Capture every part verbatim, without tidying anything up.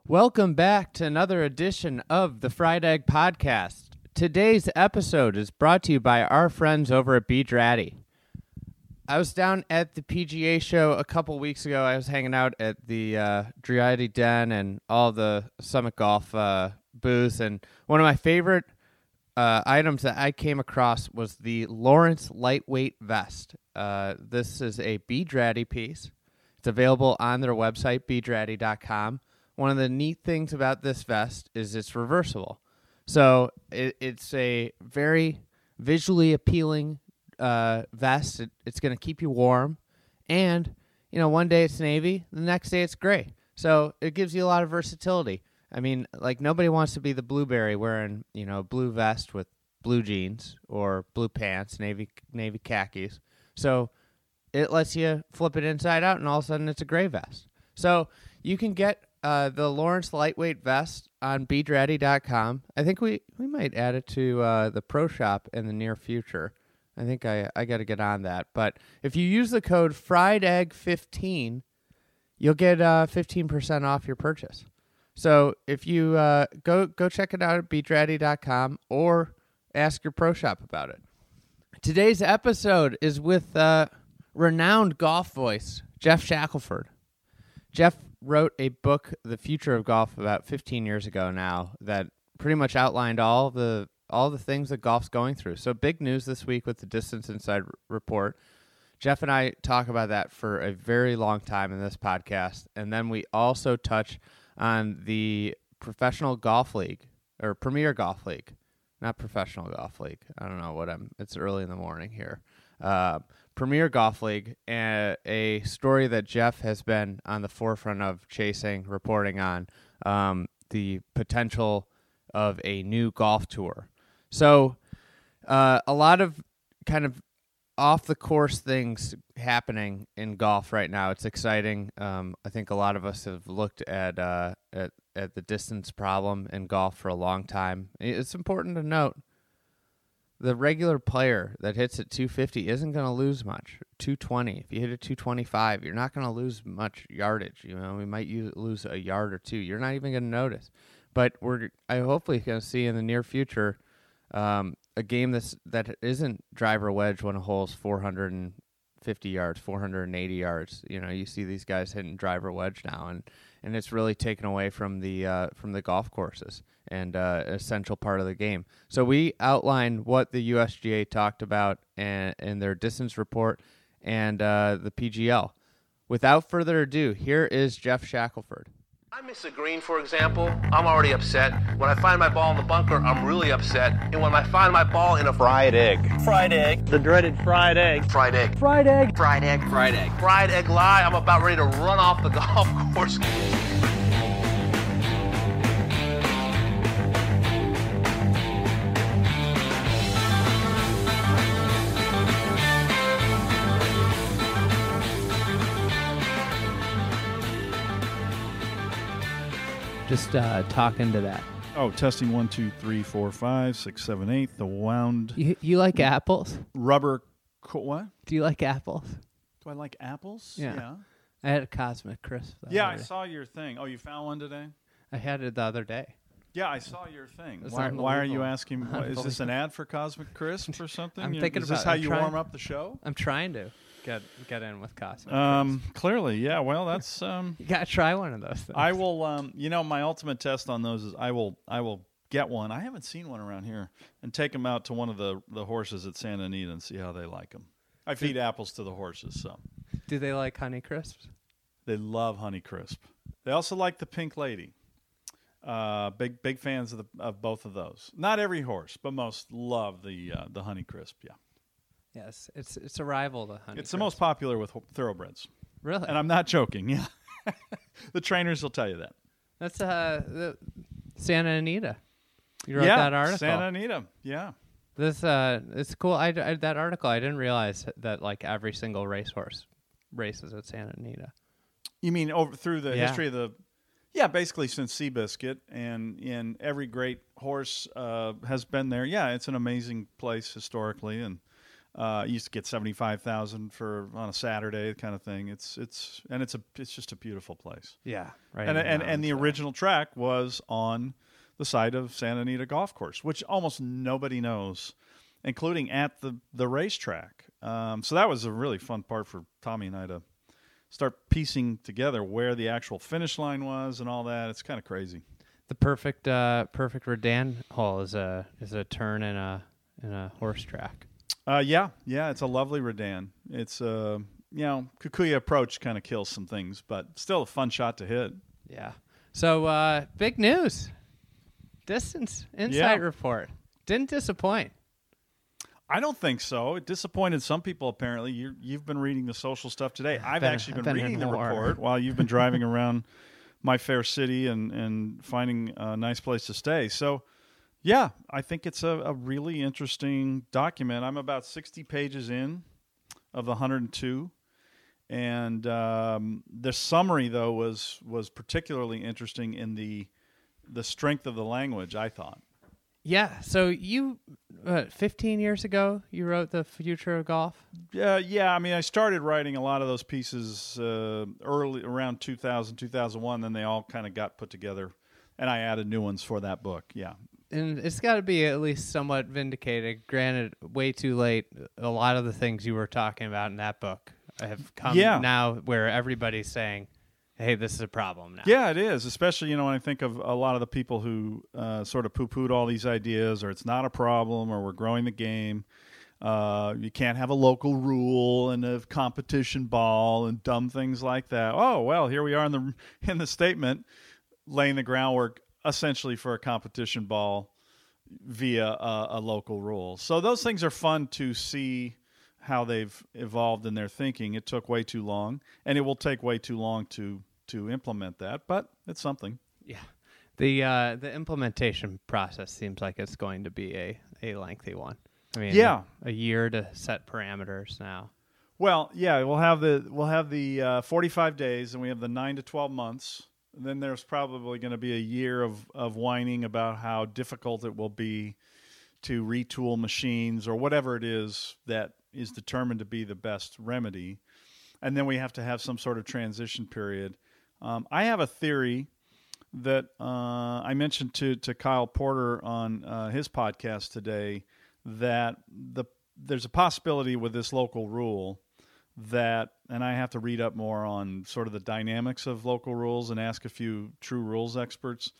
Welcome back to another edition of the Fried Egg Podcast. Today's episode is brought to you by our friends over at B. Draddy. I was down at the P G A show a couple weeks ago. I was hanging out at the uh, Draddy Den and all the Summit Golf uh, booths, and one of my favorite uh, items that I came across was the Lawrence Lightweight Vest. Uh, this is a B. Draddy piece. It's available on their website, b draddy dot com. One of the neat things about this vest is it's reversible. So it, it's a very visually appealing uh, vest. It, it's going to keep you warm. And, you know, one day it's navy, the next day it's gray. So it gives you a lot of versatility. I mean, like, nobody wants to be the blueberry wearing, you know, blue vest with blue jeans or blue pants, navy navy khakis. So it lets you flip it inside out, and all of a sudden it's a gray vest. So you can get Uh, the Lawrence Lightweight Vest on b draddy dot com. I think we, we might add it to uh, the Pro Shop in the near future. I think I, I got to get on that. But if you use the code fried egg fifteen, you'll get uh, fifteen percent off your purchase. So if you uh, go go check it out at b draddy dot com or ask your Pro Shop about it. Today's episode is with uh, renowned golf voice, Geoff Shackelford. Geoff wrote a book, The Future of Golf, about fifteen years ago now, that pretty much outlined all the all the things that golf's going through. So big news this week with the Distance Inside r- report. Geoff and I talk about that for a very long time in this podcast, and then we also touch on the Professional Golf League, or Premier Golf League, not Professional Golf League. I don't know what I'm. It's early in the morning here. Uh, Premier Golf League, a, a story that Geoff has been on the forefront of chasing, reporting on, um, the potential of a new golf tour. So uh, a lot of kind of off-the-course things happening in golf right now. It's exciting. Um, I think a lot of us have looked at, uh, at, at the distance problem in golf for a long time. It's important to note the regular player that hits at two fifty isn't going to lose much. two twenty. If you hit at two twenty-five, you're not going to lose much yardage. You know, we might use, lose a yard or two. You're not even going to notice. But we're I hopefully going to see in the near future um, a game that's that isn't driver wedge when a hole's four hundred fifty yards, four hundred eighty yards. You know, you see these guys hitting driver wedge now, and, and it's really taken away from the uh, from the golf courses and uh, essential part of the game. So we outlined what the U S G A talked about and, in their distance report and uh, the P G L. Without further ado, here is Geoff Shackelford. I miss a green, for example, I'm already upset. When I find my ball in the bunker, I'm really upset. And when I find my ball in a fried egg. Fried egg. The dreaded fried egg. Fried egg. Fried egg. Fried egg. Fried egg. Fried egg lie, I'm about ready to run off the golf course. Just uh, talking to that. Oh, testing one, two, three, four, five, six, seven, eight. The wound You, you like apples? rubber. Co- what? Do you like apples? Do I like apples? Yeah. Yeah, I had a Cosmic Crisp. the Yeah, other I day. saw your thing. Oh, you found one today? I had it the other day. Yeah, I saw your thing. It's Why, why are you unbelievable. asking? What, is this an ad for Cosmic Crisp or something? I'm You know, thinking is this about- how I'm you trying- warm up the show? I'm trying to get get in with Cosmic Um, Crisp. clearly, yeah. Well, that's um. You gotta try one of those things. I will. Um, you know, my ultimate test on those is I will. I will get one. I haven't seen one around here, and take them out to one of the the horses at Santa Anita and see how they like them. I feed apples to the horses, so Do they like Honey Crisps? they love Honey Crisp. They also like the Pink Lady. Uh, big big fans of the of both of those. Not every horse, but most love the uh, the Honey Crisp. Yeah, Yes, it's it's a rival to Honey it's the Crisp. most popular with ho- thoroughbreds, Really? and I'm not joking. Yeah, the trainers will tell you that. That's uh the Santa Anita. You wrote yeah, that article. Santa Anita. Yeah. This uh, it's cool. I, I that article. I didn't realize that like every single racehorse races at Santa Anita. You mean over through the Yeah. history of the? Yeah, basically since Seabiscuit, and in every great horse uh, has been there. Yeah, it's an amazing place historically, and Uh, you used to get seventy-five thousand for on a Saturday kind of thing. It's it's and it's a it's just a beautiful place. Yeah, right. And in the and, and the mountains, original track was on the site of Santa Anita Golf Course, which almost nobody knows, including at the the racetrack. Um, so that was a really fun part for Tommy and I to start piecing together where the actual finish line was and all that. It's kind of crazy. The perfect uh, perfect Redan hole is a is a turn in a in a horse track. Uh, yeah, yeah, it's a lovely Redan. It's uh, you know, Kikuyu approach kind of kills some things, but still a fun shot to hit. Yeah. So uh, big news. Distance Insight Yeah. Report didn't disappoint. I don't think so. It disappointed some people, apparently. You, you've been reading the social stuff today. I've been- actually I've been, been reading the in more. report while you've been driving around my fair city and, and finding a nice place to stay. So, yeah, I think it's a, a really interesting document. I'm about sixty pages in of the one hundred two. And um, the summary, though, was was particularly interesting in the the strength of the language, I thought. Yeah. So you, what, fifteen years ago, you wrote The Future of Golf? Uh, yeah, I mean, I started writing a lot of those pieces uh, early, around two thousand, two thousand one, then they all kind of got put together, and I added new ones for that book, yeah. And it's got to be at least somewhat vindicated. Granted, way too late. A lot of the things you were talking about in that book have come Yeah. now where everybody's saying, hey, this is a problem now. Yeah, it is, especially, you know, when I think of a lot of the people who uh, sort of poo-pooed all these ideas, or it's not a problem, or we're growing the game. Uh, you can't have a local rule and a competition ball and dumb things like that. Oh, well, here we are in the in the statement laying the groundwork essentially for a competition ball via a, a local rule. So those things are fun to see how they've evolved in their thinking. It took way too long, and it will take way too long to to implement that, but it's something. Yeah. The uh, the implementation process seems like it's going to be a, a lengthy one. I mean, Yeah. a, a year to set parameters now. Well, yeah, we'll have the we'll have the uh, forty-five days, and we have the nine to twelve months. And then there's probably going to be a year of, of whining about how difficult it will be to retool machines or whatever it is that is determined to be the best remedy. And then we have to have some sort of transition period. Um, I have a theory that uh, I mentioned to, to Kyle Porter on uh, his podcast today that the there's a possibility with this local rule that, and I have to read up more on sort of the dynamics of local rules and ask a few true rules experts,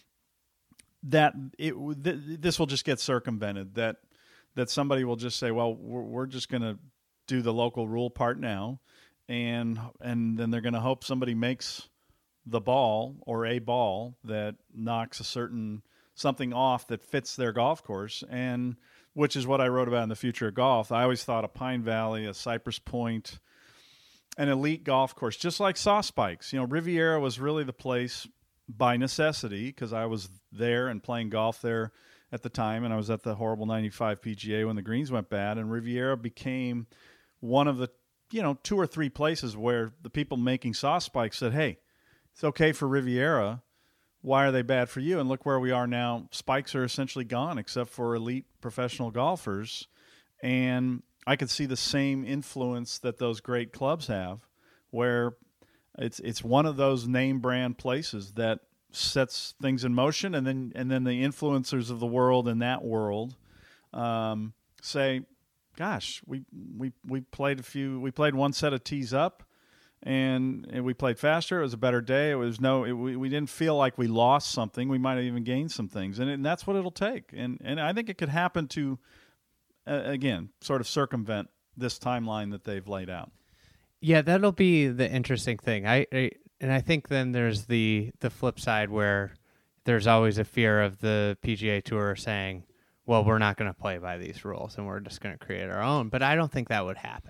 that it th- this will just get circumvented, that that somebody will just say, well, we're, we're just going to do the local rule part now, and and then they're going to hope somebody makes the ball or a ball that knocks a certain something off that fits their golf course, and which is what I wrote about in The Future of Golf. I always thought a Pine Valley, a Cypress Point, an elite golf course, just like Saw Spikes. You know, Riviera was really the place by necessity because I was there and playing golf there at the time, and I was at the horrible ninety-five P G A when the greens went bad, and Riviera became one of the, you know, two or three places where the people making Saw Spikes said, hey, it's okay for Riviera. Why are they bad for you? And look where we are now. Spikes are essentially gone except for elite professional golfers. And I could see the same influence that those great clubs have, where it's it's one of those name brand places that sets things in motion, and then and then the influencers of the world in that world um, say, gosh, we we we played a few we played one set of tees up. And, and we played faster. It was a better day. It was no, it, we, we didn't feel like we lost something. We might have even gained some things. And, it, and that's what it'll take. And, and I think it could happen to, uh, again, sort of circumvent this timeline that they've laid out. Yeah, that'll be the interesting thing. I, I and I think then there's the the flip side where there's always a fear of the P G A Tour saying, well, we're not going to play by these rules and we're just going to create our own. But I don't think that would happen.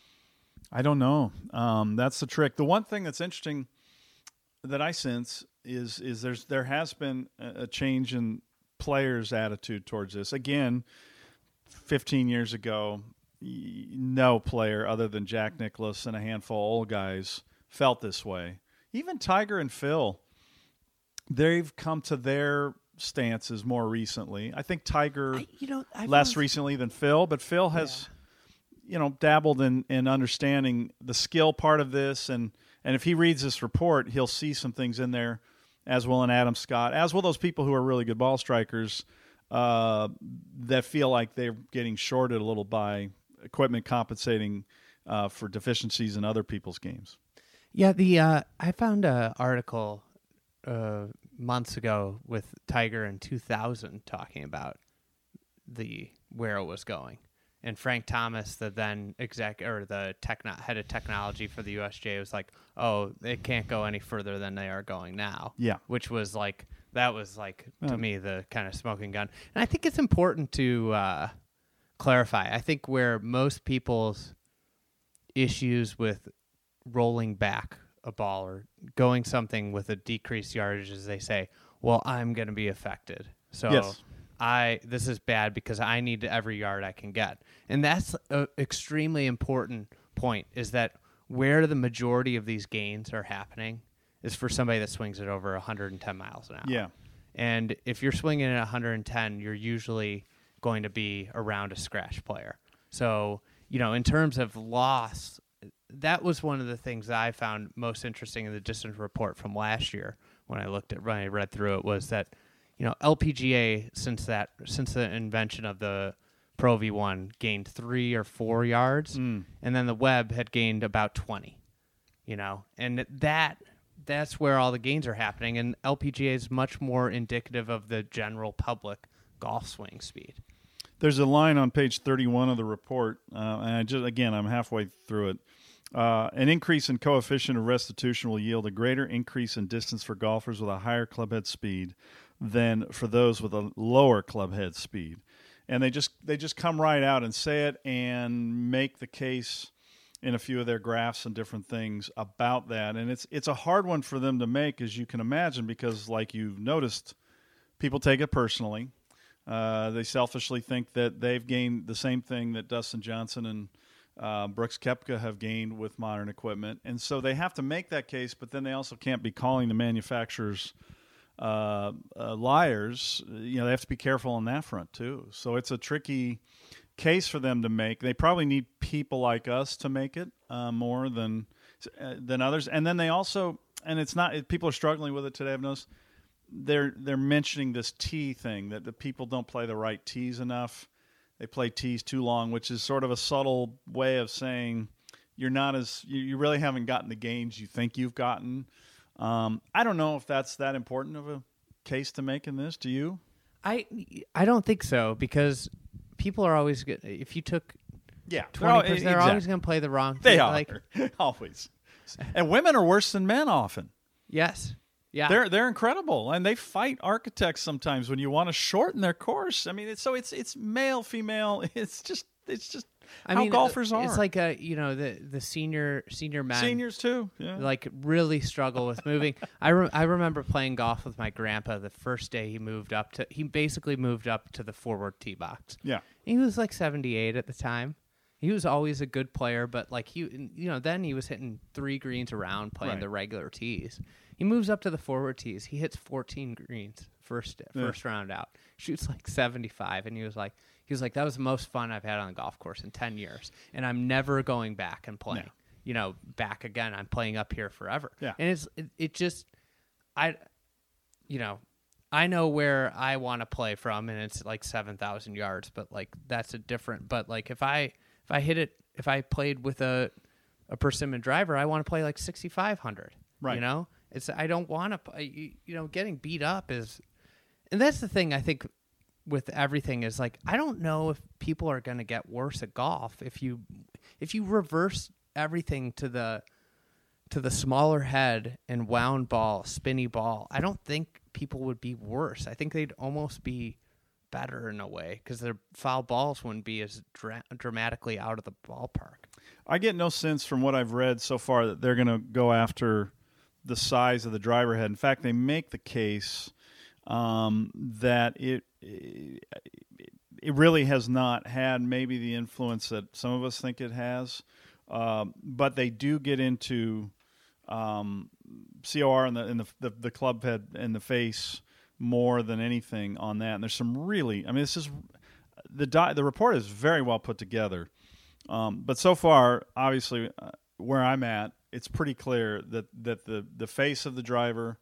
I don't know. Um, that's the trick. The one thing that's interesting that I sense is is there's there has been a change in players' attitude towards this. Again, fifteen years ago, no player other than Jack Nicklaus and a handful of old guys felt this way. Even Tiger and Phil, they've come to their stances more recently. I think Tiger I, you know, I've less always- recently than Phil, but Phil has you know, dabbled in, in understanding the skill part of this. And, and if he reads this report, he'll see some things in there, as will an Adam Scott, as will those people who are really good ball strikers uh, that feel like they're getting shorted a little by equipment compensating uh, for deficiencies in other people's games. Yeah, the uh, I found an article uh, months ago with Tiger in two thousand talking about the where it was going, and Frank Thomas, the then exec or the techno- head of technology for the U S J, was like, "Oh, it can't go any further than they are going now." Yeah, which was like that was like to Oh. me the kind of smoking gun, and I think it's important to uh, clarify. I think where most people's issues with rolling back a ball or going something with a decreased yardage is they say, well, I'm going to be affected. So Yes. I this is bad because I need every yard I can get. And that's an extremely important point, is that where the majority of these gains are happening is for somebody that swings it over one hundred ten miles an hour. Yeah. And if you're swinging at one hundred ten, you're usually going to be around a scratch player. So, you know, in terms of loss, that was one of the things that I found most interesting in the distance report from last year when I looked at when I read through it, was that, you know, L P G A since that since the invention of the Pro V one gained three or four yards, Mm. and then the Webb had gained about twenty. You know, and that that's where all the gains are happening, and L P G A is much more indicative of the general public golf swing speed. There's a line on page thirty-one of the report, uh, and I just again, I'm halfway through it. Uh, an increase in coefficient of restitution will yield a greater increase in distance for golfers with a higher clubhead speed than for those with a lower clubhead speed. And they just they just come right out and say it and make the case in a few of their graphs and different things about that. And it's it's a hard one for them to make, as you can imagine, because like you've noticed, people take it personally. Uh, they selfishly think that they've gained the same thing that Dustin Johnson and uh, Brooks Koepka have gained with modern equipment. And so they have to make that case, but then they also can't be calling the manufacturers uh, uh, liars. You know, they have to be careful on that front too. So it's a tricky case for them to make. They probably need people like us to make it uh, more than uh, than others. And then they also, and it's not, people are struggling with it today, I've noticed, they're they're mentioning this tee thing, that the people don't play the right tees enough. They play tees too long, which is sort of a subtle way of saying you're not as you, you really haven't gotten the gains you think you've gotten. Um, I don't know if that's that important of a case to make in this. Do you? I I don't think so, because people are always good. If you took Yeah, twenty percent, they're always going to play the wrong. They thing. are Like, always, and women are worse than men often. yes, yeah. They're they're incredible, and they fight architects sometimes when you want to shorten their course. I mean, it's so it's it's male, female. It's just it's just I how mean, golfers are. It's like a you know the the senior senior men seniors too. Yeah. like really struggle with moving. I re- I remember playing golf with my grandpa the first day he moved up to. He basically moved up to the forward tee box. yeah. He was like seventy-eight at the time. He was always a good player, but like he, you know, then he was hitting three greens around playing Right. the regular tees. He moves up to the forward tees. He hits fourteen greens first Yeah. first round out. Shoots like seventy-five, and he was like, he was like, that was the most fun I've had on the golf course in ten years, and I'm never going back and playing. No. You know, back again. I'm playing up here forever. Yeah. And it's it, it just, I, you know. I know where I want to play from, and it's like seven thousand yards, but like that's a different. But like if I if I hit it, if I played with a a persimmon driver, I want to play like sixty-five hundred. Right. You know, it's I don't want to. You, you know, getting beat up is, and that's the thing I think with everything is like I don't know if people are going to get worse at golf if you if you reverse everything to the to the smaller head and wound ball, spinny ball. I don't think people would be worse. I think they'd almost be better in a way because their foul balls wouldn't be as dra- dramatically out of the ballpark. I get no sense from what I've read so far that they're going to go after the size of the driver head. In fact, they make the case um, that it it really has not had maybe the influence that some of us think it has. Um, but they do get into um, C O R and the, and the, the the club head and the face more than anything on that. And there's some really, I mean, this is the di- the report is very well put together. Um, but so far, obviously, uh, where I'm at, it's pretty clear that, that the, the face of the driver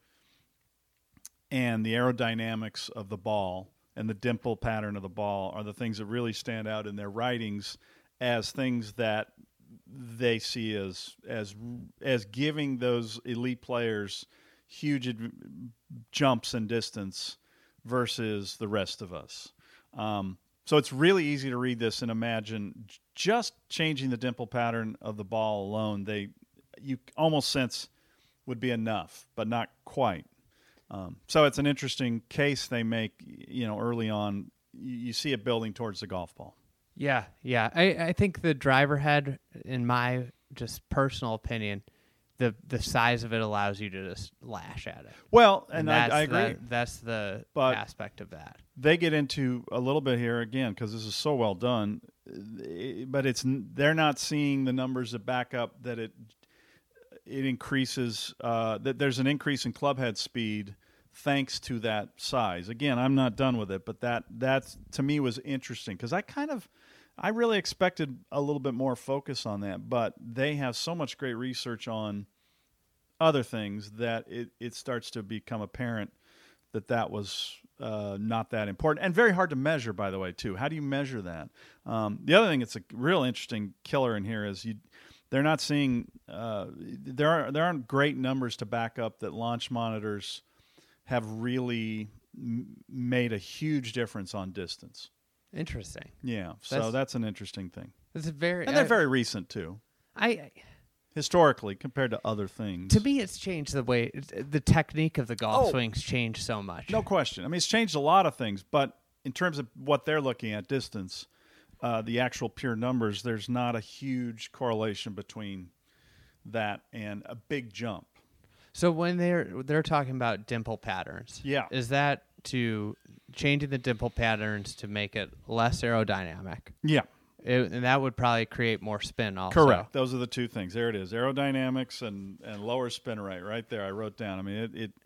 and the aerodynamics of the ball and the dimple pattern of the ball are the things that really stand out in their writings as things that they see as as as giving those elite players huge ad- jumps in distance versus the rest of us. Um, so it's really easy to read this and imagine just changing the dimple pattern of the ball alone, they you almost sense would be enough, but not quite. Um, so it's an interesting case they make, you know, early on. You, you see it building towards the golf ball. Yeah, yeah. I, I think the driver head, in my just personal opinion, the the size of it allows you to just lash at it. Well, and, and I, that's I agree. The, that's the But aspect of that. They get into a little bit here again because this is so well done, but it's they're not seeing the numbers that back up that it it increases uh, that there's an increase in club head speed thanks to that size. Again, I'm not done with it, but that that to me was interesting because I kind of I really expected a little bit more focus on that, but they have so much great research on other things that it, it starts to become apparent that that was uh, not that important and very hard to measure, by the way, too. How do you measure that? Um, the other thing that's a real interesting killer in here is you they're not seeing uh, there are there aren't great numbers to back up that launch monitors have really m- made a huge difference on distance. Interesting. Yeah, so That's- that's an interesting thing. It's a very And they're I- very recent, too, I, I historically, compared to other things. to me, it's changed the way the technique of the golf Oh. swings changed so much. No question. I mean, it's changed a lot of things, but in terms of what they're looking at distance, uh, the actual pure numbers, there's not a huge correlation between that and a big jump. So when they're they're talking about dimple patterns, Yeah. is that to changing the dimple patterns to make it less aerodynamic? Yeah. It, and that would probably create more spin also. Correct. Those are the two things. There it is. Aerodynamics and, and lower spin rate right there. I wrote down. I mean, it, it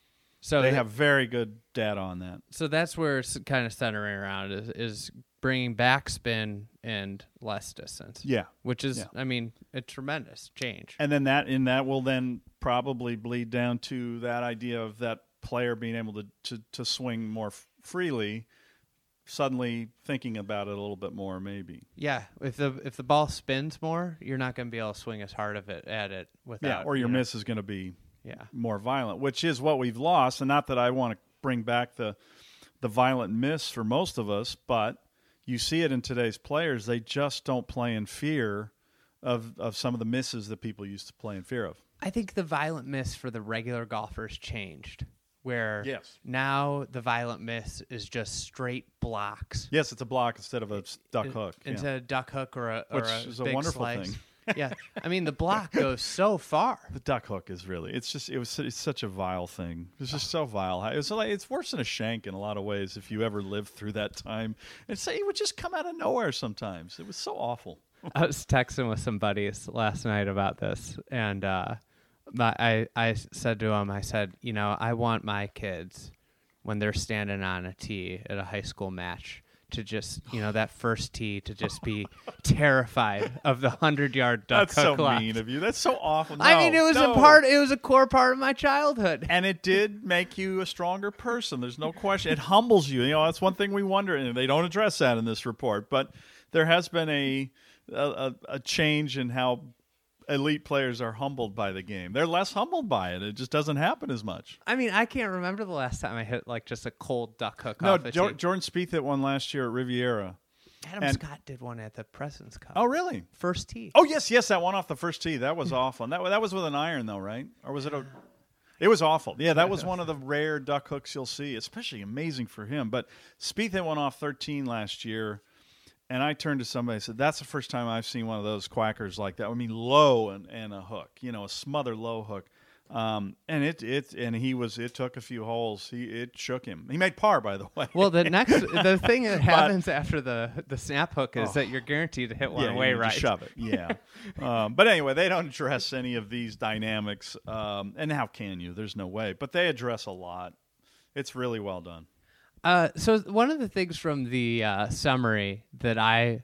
So they that- have very good data on that. So that's where it's kind of centering around is, is bringing back spin and less distance. Yeah. Which is, Yeah. I mean, a tremendous change. And then that in that will then probably bleed down to that idea of that player being able to, to, to swing more f- freely, suddenly thinking about it a little bit more maybe. Yeah, if the if the ball spins more, you're not going to be able to swing as hard of it at it without. Yeah, or your you know, miss is going to be Yeah. more violent, which is what we've lost. And not that I want to bring back the the violent miss for most of us, but you see it in today's players. They just don't play in fear of, of some of the misses that people used to play in fear of. I think the violent miss for the regular golfers changed, where Yes. now the violent miss is just straight blocks. Yes, it's a block instead of a duck In- hook. yeah. Instead of duck hook or a, or Which a is a big wonderful slice. thing. Yeah, I mean the block goes so far. The duck hook is really, it's just, it was it's such a vile thing. It's just so vile. It's like, it's worse than a shank in a lot of ways if you ever lived through that time. And say it would just come out of nowhere sometimes. It was so awful. I was texting with some buddies last night about this, and uh, my, I I said to them, I said, you know, I want my kids when they're standing on a tee at a high school match to just, you know, that first tee to just be terrified of the hundred yard duck That's hook so left. mean of you. That's so awful. I No, mean, it was no. a part. It was a core part of my childhood. And it did make you a stronger person. There's no question. It humbles you. You know, that's one thing we wonder, and they don't address that in this report. But there has been a a, a change in how elite players are humbled by the game. They're less humbled by it. It just doesn't happen as much. I mean, I can't remember the last time I hit like just a cold duck hook No, off a jo- tee. Jordan Spieth hit one last year at Riviera. Adam and- Scott did one at the President's Cup. Oh, really? First tee. Oh, yes, yes, that one off the first tee. That was awful. And that that was with an iron, though, right? Or was it a? It was awful. Yeah, that was one of the rare duck hooks you'll see. Especially amazing for him. But Spieth hit one off thirteen last year, and I turned to somebody and said, "That's the first time I've seen one of those quackers like that. I mean, low and, and a hook. You know, a smother low hook." Um, and it it and he was it took a few holes. He it shook him. He made par, by the way. Well, the next the thing that happens after the the snap hook is that you're guaranteed to hit one Yeah, away you right. just shove it. Yeah. um, but anyway, they don't address any of these dynamics. Um, and how can you? There's no way. But they address a lot. It's really well done. Uh, so one of the things from the uh, summary that I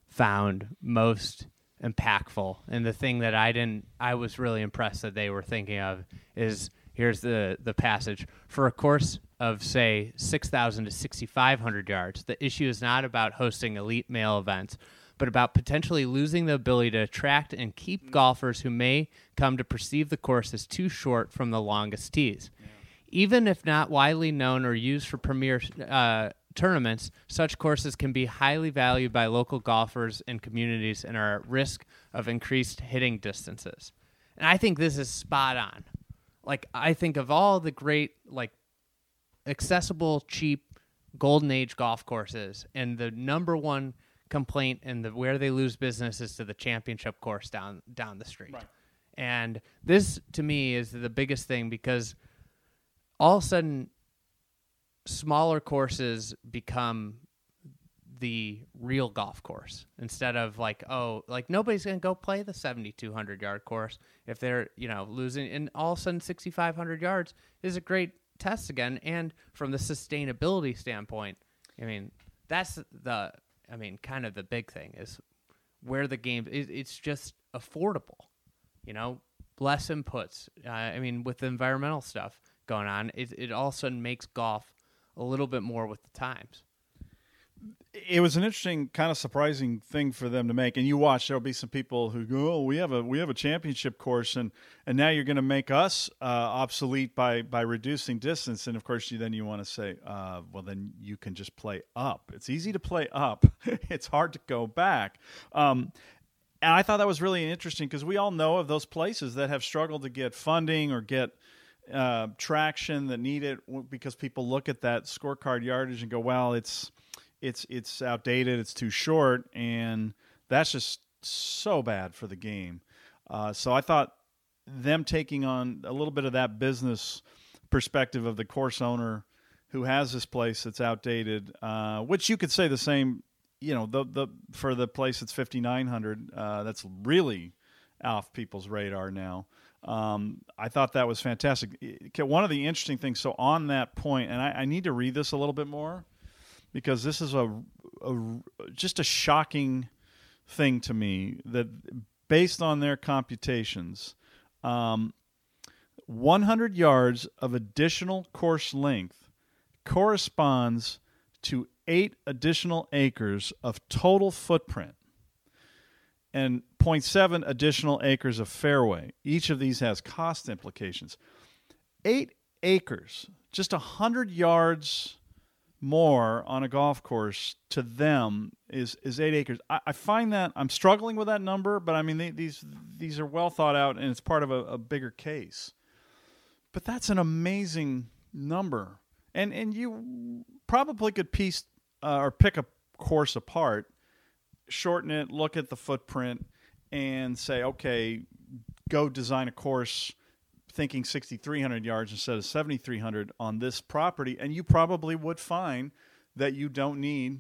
found most impactful. And the thing that I didn't, I was really impressed that they were thinking of is, here's the, the passage. For a course of, say, six thousand to sixty-five hundred yards, the issue is not about hosting elite male events, but about potentially losing the ability to attract and keep golfers who may come to perceive the course as too short from the longest tees. Yeah. Even if not widely known or used for premier uh, tournaments, such courses can be highly valued by local golfers and communities and are at risk of increased hitting distances. And I think this is spot on. Like, I think of all the great, like, accessible, cheap, golden age golf courses, and the number one complaint and the where they lose business is to the championship course down down the street. Right. And this, to me, is the biggest thing, because all of a sudden, smaller courses become the real golf course instead of like, oh, like nobody's going to go play the seventy-two hundred yard course if they're, you know, losing. And all of a sudden, sixty-five hundred yards is a great test again. And from the sustainability standpoint, I mean, that's the, I mean, kind of the big thing is where the game, it, it's just affordable, you know, less inputs. Uh, I mean, with the environmental stuff going on, it, it all of a sudden makes golf a little bit more with the times. It was an interesting, kind of surprising thing for them to make. And you watch, there'll be some people who go, "Oh, we have a we have a championship course, and and now you're going to make us uh, obsolete by by reducing distance." And of course, you then you want to say, uh, "Well, then you can just play up. It's easy to play up. It's hard to go back." Um, and I thought that was really interesting, because we all know of those places that have struggled to get funding or get uh, traction that need it, because people look at that scorecard yardage and go, "Well, it's." It's it's outdated, it's too short, and that's just so bad for the game. Uh, so I thought them taking on a little bit of that business perspective of the course owner who has this place that's outdated, uh, which you could say the same, you know, the the for the place that's fifty-nine hundred, uh, that's really off people's radar now. Um, I thought that was fantastic. One of the interesting things, so on that point, and I, I need to read this a little bit more, because this is a, a just a shocking thing to me, that based on their computations, um, one hundred yards of additional course length corresponds to eight additional acres of total footprint and zero point seven additional acres of fairway. Each of these has cost implications. Eight acres, just one hundred yards more on a golf course to them is is eight acres. I, I find that I'm struggling with that number, but I mean they, these these are well thought out, and it's part of a, a bigger case. But that's an amazing number, and and you probably could piece uh, or pick a course apart, shorten it, look at the footprint, and say, okay, go design a course thinking sixty-three hundred yards instead of seventy-three hundred on this property, and you probably would find that you don't need,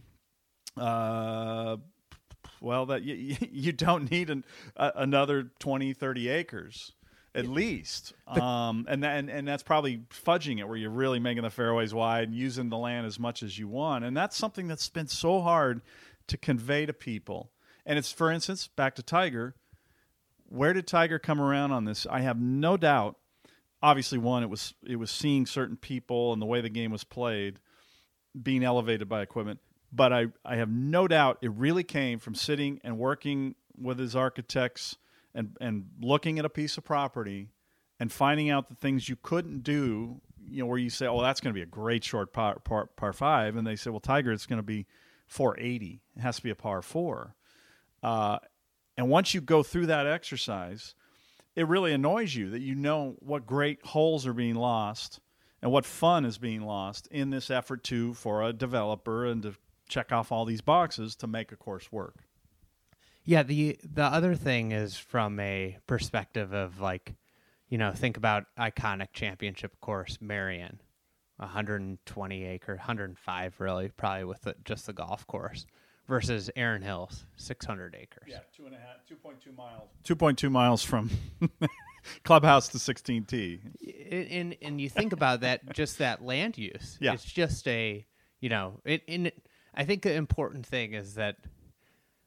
uh, well, that you, you don't need an, uh, another twenty, thirty acres at yeah. least. The, um, and, that, and and that's probably fudging it, where you're really making the fairways wide and using the land as much as you want. And that's something that's been so hard to convey to people. And it's, for instance, back to Tiger. Where did Tiger come around on this? I have no doubt. Obviously, one, it was it was seeing certain people and the way the game was played being elevated by equipment. But I, I have no doubt it really came from sitting and working with his architects and, and looking at a piece of property and finding out the things you couldn't do, you know, where you say, oh, that's going to be a great short par, par, par five. And they say, well, Tiger, it's going to be four eighty. It has to be a par four. Uh, and once you go through that exercise, it really annoys you that you know what great holes are being lost and what fun is being lost in this effort to, for a developer and to check off all these boxes to make a course work. Yeah, the the other thing is from a perspective of, like, you know, think about iconic championship course, Marion, one hundred twenty acre, one hundred five really, probably with the, just the golf course, versus Erin Hills, six hundred acres. Yeah, two and a half, two point two miles. two point two miles from clubhouse to sixteen T. And, and you think about that, just that land use. Yeah. It's just a, you know, it, in, I think the important thing is that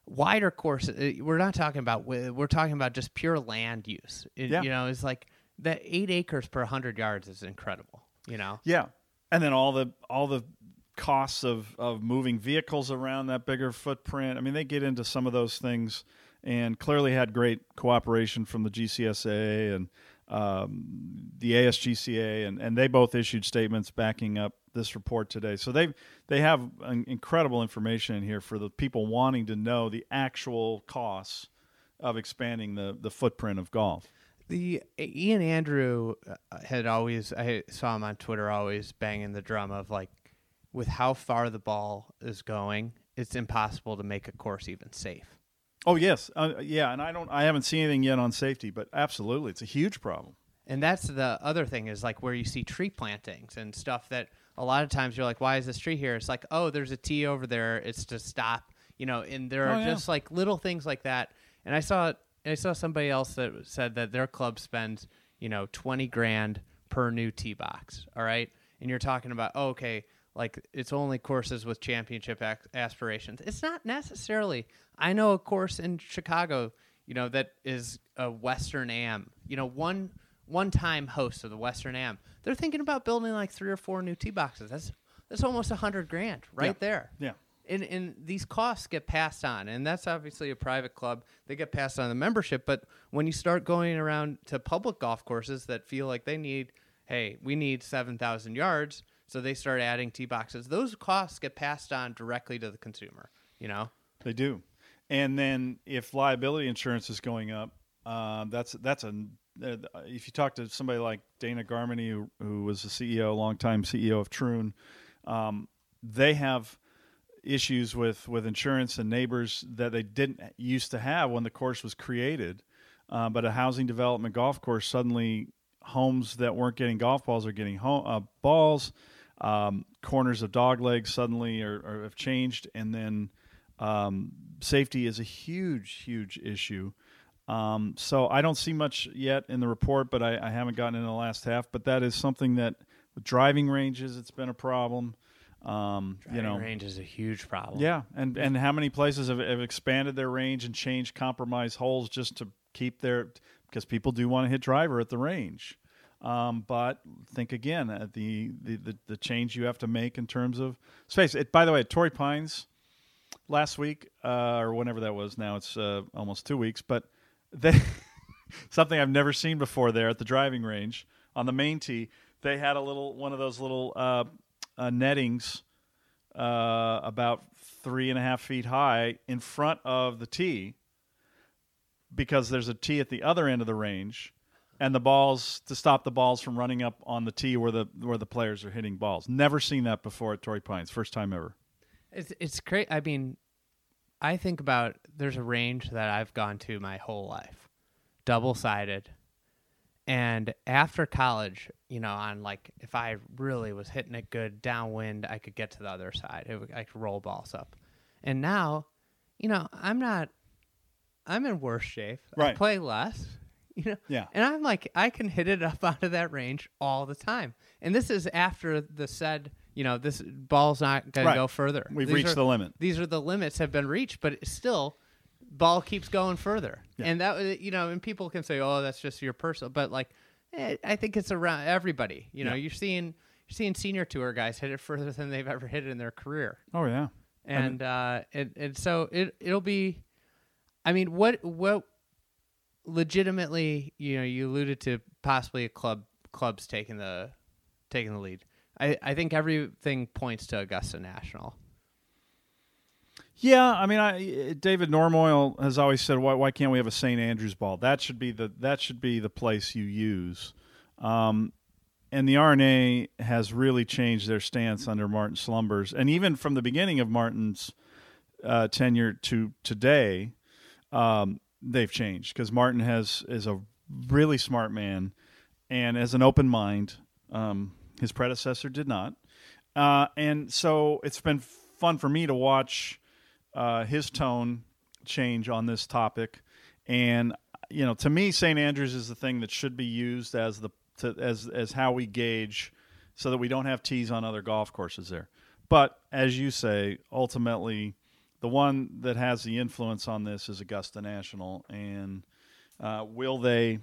wider courses. We're not talking about. We're talking about just pure land use. It, Yeah. You know, it's like that eight acres per hundred yards is incredible. You know. Yeah, and then all the all the costs of of moving vehicles around that bigger footprint. I mean, they get into some of those things, and clearly had great cooperation from the G C S A and um, the A S G C A, and, and they both issued statements backing up this report today. So they they have an incredible information in here for the people wanting to know the actual costs of expanding the the footprint of golf. The Ian Andrew had always, I saw him on Twitter always banging the drum of like, with how far the ball is going, it's impossible to make a course even safe. Oh yes, uh, yeah, and I don't, I haven't seen anything yet on safety, but absolutely, it's a huge problem. And that's the other thing is like where you see tree plantings and stuff that a lot of times you're like, why is this tree here? It's like, oh, there's a tee over there. It's to stop, you know. And there are Oh, yeah. just like little things like that. And I saw I saw somebody else that said that their club spends, you know, twenty grand per new tee box. All right, and you're talking about, oh, okay, like it's only courses with championship ac- aspirations. It's not necessarily. I know a course in Chicago, you know, that is a Western Am. You know, one one time host of the Western Am. They're thinking about building like three or four new tee boxes. That's that's almost a hundred grand right Yeah. there. Yeah. And, and these costs get passed on, and that's obviously a private club. They get passed on the membership, but when you start going around to public golf courses that feel like they need, hey, we need seven thousand yards, so they start adding tee boxes, those costs get passed on directly to the consumer, you know? They do. And then if liability insurance is going up, uh, that's that's a uh, if you talk to somebody like Dana Garmany, who, who was the C E O, longtime C E O of Troon, um, they have issues with, with insurance and neighbors that they didn't used to have when the course was created. Uh, but a housing development golf course, suddenly homes that weren't getting golf balls are getting home, uh, balls. Um, corners of dog legs suddenly are, are have changed, and then um, safety is a huge, huge issue. Um, so I don't see much yet in the report, but I, I haven't gotten in the last half. But that is something that with driving ranges, it's been a problem. Um, Driving you know, range is a huge problem. yeah, and and how many places have, have expanded their range and changed compromise holes just to keep their, because people do want to hit driver at the range. Um, but think again at the, the, the, the change you have to make in terms of space. It, by the way, at Torrey Pines last week, uh, or whenever that was, now it's uh, almost two weeks, but they something I've never seen before there at the driving range on the main tee. They had a little one of those little uh, uh, nettings uh, about three and a half feet high in front of the tee, because there's a tee at the other end of the range, and the balls to stop the balls from running up on the tee where the where the players are hitting balls. Never seen that before at Torrey Pines. First time ever. It's it's great. I mean, I think about there's a range that I've gone to my whole life, double sided, and after college, you know, on like if I really was hitting it good downwind, I could get to the other side. It would, I could roll balls up, and now, you know, I'm not. I'm in worse shape. I Right. play less. You know, Yeah. and I'm like, I can hit it up out of that range all the time. And this is after the said, you know, this ball's not going Right. to go further. We've These reached are- the limit. These are the limits have been reached, but it's still, ball keeps going further. Yeah. And that, you know, and people can say, oh, that's just your personal, but like, eh, I think it's around everybody. You know, Yeah. you're seeing you're seeing senior tour guys hit it further than they've ever hit it in their career. Oh yeah. And uh, it, and so it it'll be. I mean, what what legitimately, you know, you alluded to possibly a club clubs taking the taking the lead. I, I think everything points to Augusta National. Yeah, I mean, I, David Normoyle has always said, "Why, why can't we have a Saint Andrews ball? That should be the that should be the place you use." Um, and the R N A has really changed their stance under Martin Slumbers, and even from the beginning of Martin's uh, tenure to today, um, they've changed because Martin has is a really smart man and has an open mind. Um, his predecessor did not, uh, and so it's been fun for me to watch Uh, his tone change on this topic. And, you know, to me, Saint Andrews is the thing that should be used as the to, as as how we gauge so that we don't have tees on other golf courses there. But as you say, ultimately the one that has the influence on this is Augusta National, and uh, will they?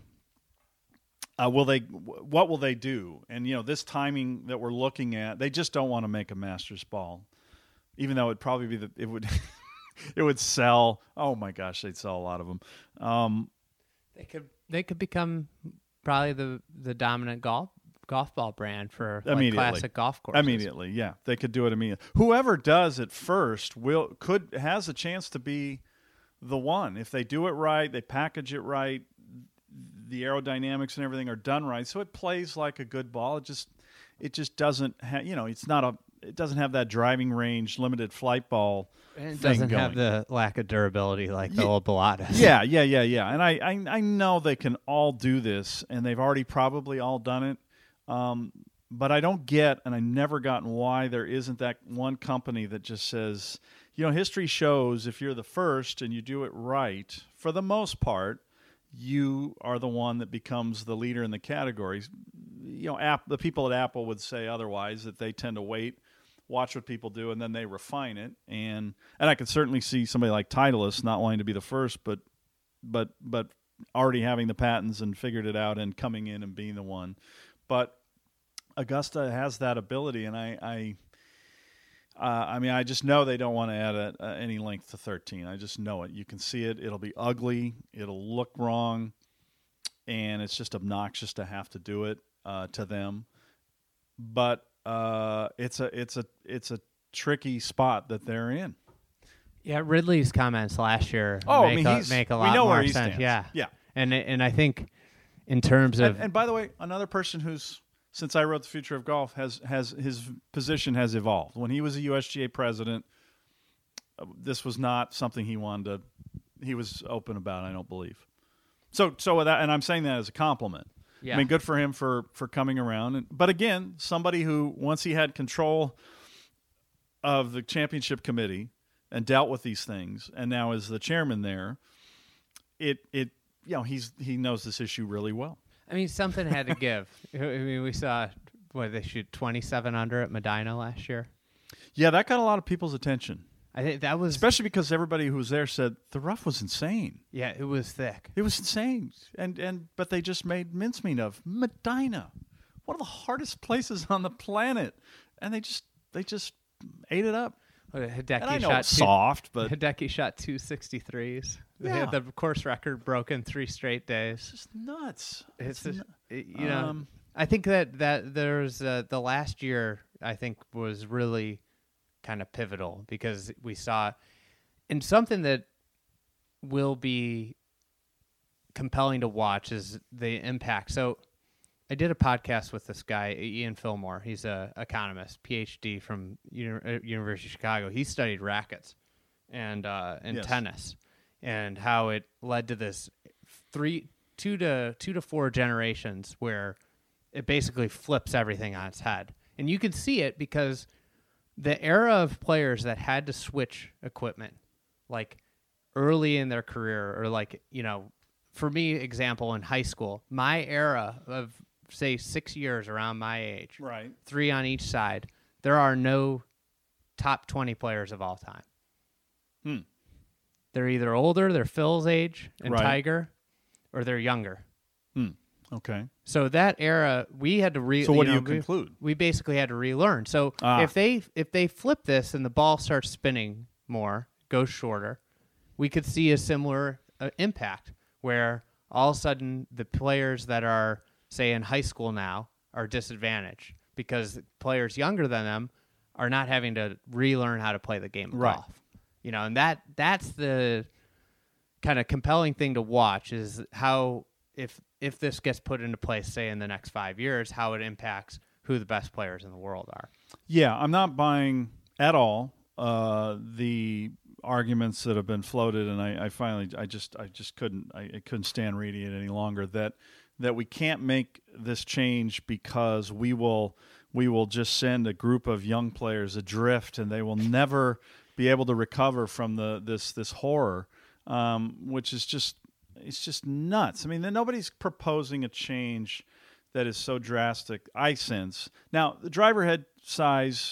Uh, will they? What will they do? And you know, this timing that we're looking at, they just don't want to make a Masters ball, even though it'd probably be the it would it would sell. Oh my gosh, they'd sell a lot of them. Um, they could they could become probably the the dominant golf golf ball brand for like classic golf courses. Immediately, yeah, they could do it immediately. Whoever does it first will could has a chance to be the one if they do it right. They package it right. The aerodynamics and everything are done right, so it plays like a good ball. It just, it just doesn't have, you know, it's not a, it doesn't have that driving range, limited flight ball. And it thing doesn't going. have the lack of durability like the yeah, old Balatas. Yeah, yeah, yeah, yeah. And I, I, I know they can all do this, and they've already probably all done it. Um, but I don't get, and I've never gotten why there isn't that one company that just says, you know, history shows if you're the first and you do it right, for the most part, you are the one that becomes the leader in the categories. You know, app, the people at Apple would say otherwise, that they tend to wait, watch what people do, and then they refine it. And and I could certainly see somebody like Titleist not wanting to be the first, but but but already having the patents and figured it out and coming in and being the one. But Augusta has that ability, and I I, uh, I mean, I just know they don't want to add a, a, any length to thirteen. I just know it. You can see it. It'll be ugly. It'll look wrong, and it's just obnoxious to have to do it uh, to them. But uh, it's a it's a it's a tricky spot that they're in. Yeah, Ridley's comments last year oh, make, I mean, a, he's, make a we lot know more where he sense. stands. Yeah, yeah, and and I think in terms of and, and by the way, another person who's since I wrote The Future of Golf, has has his position has evolved. When he was a U S G A president, uh, this was not something he wanted to. He was open about, I don't believe. So, so with that, and I'm saying that as a compliment. yeah. I mean, good for him for for coming around. And, but again, somebody who once he had control of the championship committee and dealt with these things, and now is the chairman there, it it you know he's he knows this issue really well. I mean, something had to give. I mean, we saw what they shoot twenty-seven under at Medina last year. Yeah, that got a lot of people's attention. I think that was especially because everybody who was there said the rough was insane. Yeah, it was thick. It was insane, and and but they just made mincemeat of Medina, one of the hardest places on the planet, and they just they just ate it up. Hideki and I know shot it's two, soft, but Hideki shot two sixty-threes. They Yeah. had the course record broken three straight days. it's just nuts. It's, It's just, nu- it- you know, um, I think that that there's uh, the last year I think was really kind of pivotal because we saw, and something that will be compelling to watch is the impact. So I did a podcast with this guy, Ian Fillmore. He's a economist, P H D from Uni- uh, University of Chicago. He studied rackets and uh, and Yes. tennis, and how it led to this three, two to two to four generations where it basically flips everything on its head. And you can see it because the era of players that had to switch equipment, like early in their career, or like, you know, for me, example, in high school, my era of, say, six years around my age, right. three on each side, there are no top twenty players of all time. Hmm. They're either older, they're Phil's age and Right. Tiger, or they're younger. Hmm. Okay. So that era, we had to re. So what do know, you we- conclude? We basically had to relearn. So Ah. if they if they flip this and the ball starts spinning more, goes shorter, we could see a similar uh, impact where all of a sudden the players that are, say, in high school now are disadvantaged because players younger than them are not having to relearn how to play the game of Right. golf. You know, and that that's the kind of compelling thing to watch is how if if this gets put into place, say in the next five years, how it impacts who the best players in the world are. Yeah, I'm not buying at all uh, the arguments that have been floated, and I, I finally, I just, I just couldn't, I, I couldn't stand reading it any longer. That that we can't make this change because we will, we will just send a group of young players adrift, and they will never be able to recover from the this this horror, um, which is just, it's just nuts. I mean, nobody's proposing a change that is so drastic, I sense. Now, the driver head size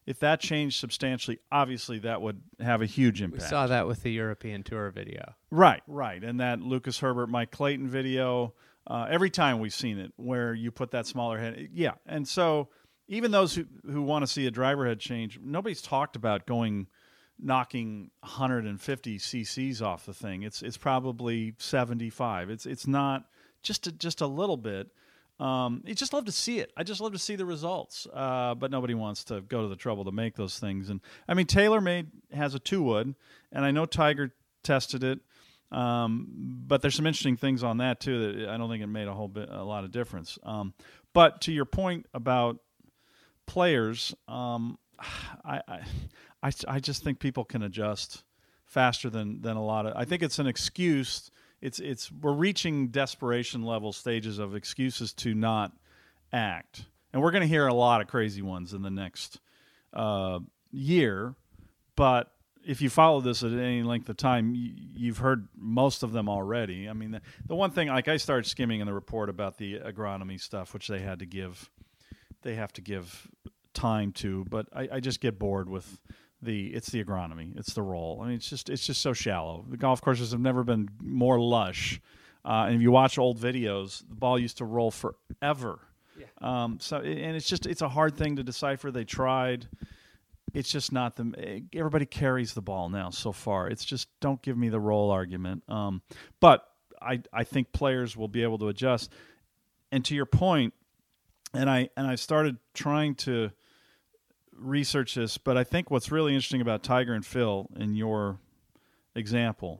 if that changed substantially, obviously that would have a huge We impact. saw that with the European Tour video. Right, right. And that Lucas Herbert, Mike Clayton video, uh, every time we've seen it where you put that smaller head. Yeah. And so even those who, who want to see a driver head change, nobody's talked about going knocking one hundred fifty cc's off the thing. It's it's probably seventy-five. It's it's not just a, just a little bit. Um, you just love to see it. I just love to see the results. Uh, but nobody wants to go to the trouble to make those things. And I mean, TaylorMade has a two wood, and I know Tiger tested it. Um, but there's some interesting things on that too that I don't think it made a whole bit a lot of difference. Um, but to your point about players, um, I, I I I just think people can adjust faster than than a lot of. I think it's an excuse. It's it's we're reaching desperation level stages of excuses to not act, and we're going to hear a lot of crazy ones in the next uh, year. But if you follow this at any length of time, you, you've heard most of them already. I mean, the, the one thing, like I started skimming in the report about the agronomy stuff, which they had to give, they have to give time to, but I, I just get bored with. The it's the agronomy, it's the roll. I mean, it's just it's just so shallow. The golf courses have never been more lush, uh, and if you watch old videos, the ball used to roll forever. Yeah. Um, so and it's just it's a hard thing to decipher. They tried, it's just not the. Everybody carries the ball now so far. It's just don't give me the roll argument. Um, but I I think players will be able to adjust. And to your point, and I and I started trying to research this, but I think what's really interesting about Tiger and Phil in your example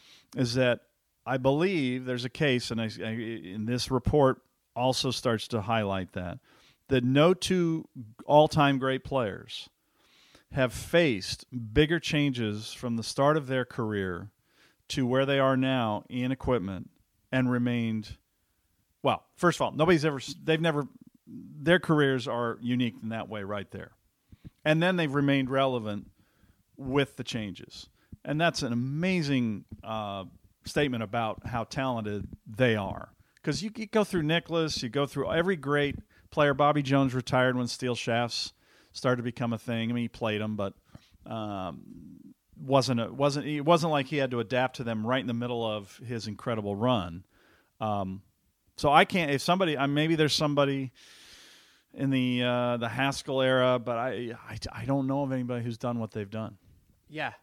is that I believe there's a case, and I, I, in this report also starts to highlight that, that no two all-time great players have faced bigger changes from the start of their career to where they are now in equipment and remained, well, first of all, nobody's ever, they've never, their careers are unique in that way right there. And then they've remained relevant with the changes. And that's an amazing uh, statement about how talented they are. Because you, you go through Nicklaus, you go through every great player. Bobby Jones retired when steel shafts started to become a thing. I mean, he played them, but um, wasn't a, wasn't it wasn't like he had to adapt to them right in the middle of his incredible run. Um, so I can't. If somebody, uh, maybe there's somebody in the uh, the Haskell era, but I, I I don't know of anybody who's done what they've done. Yeah,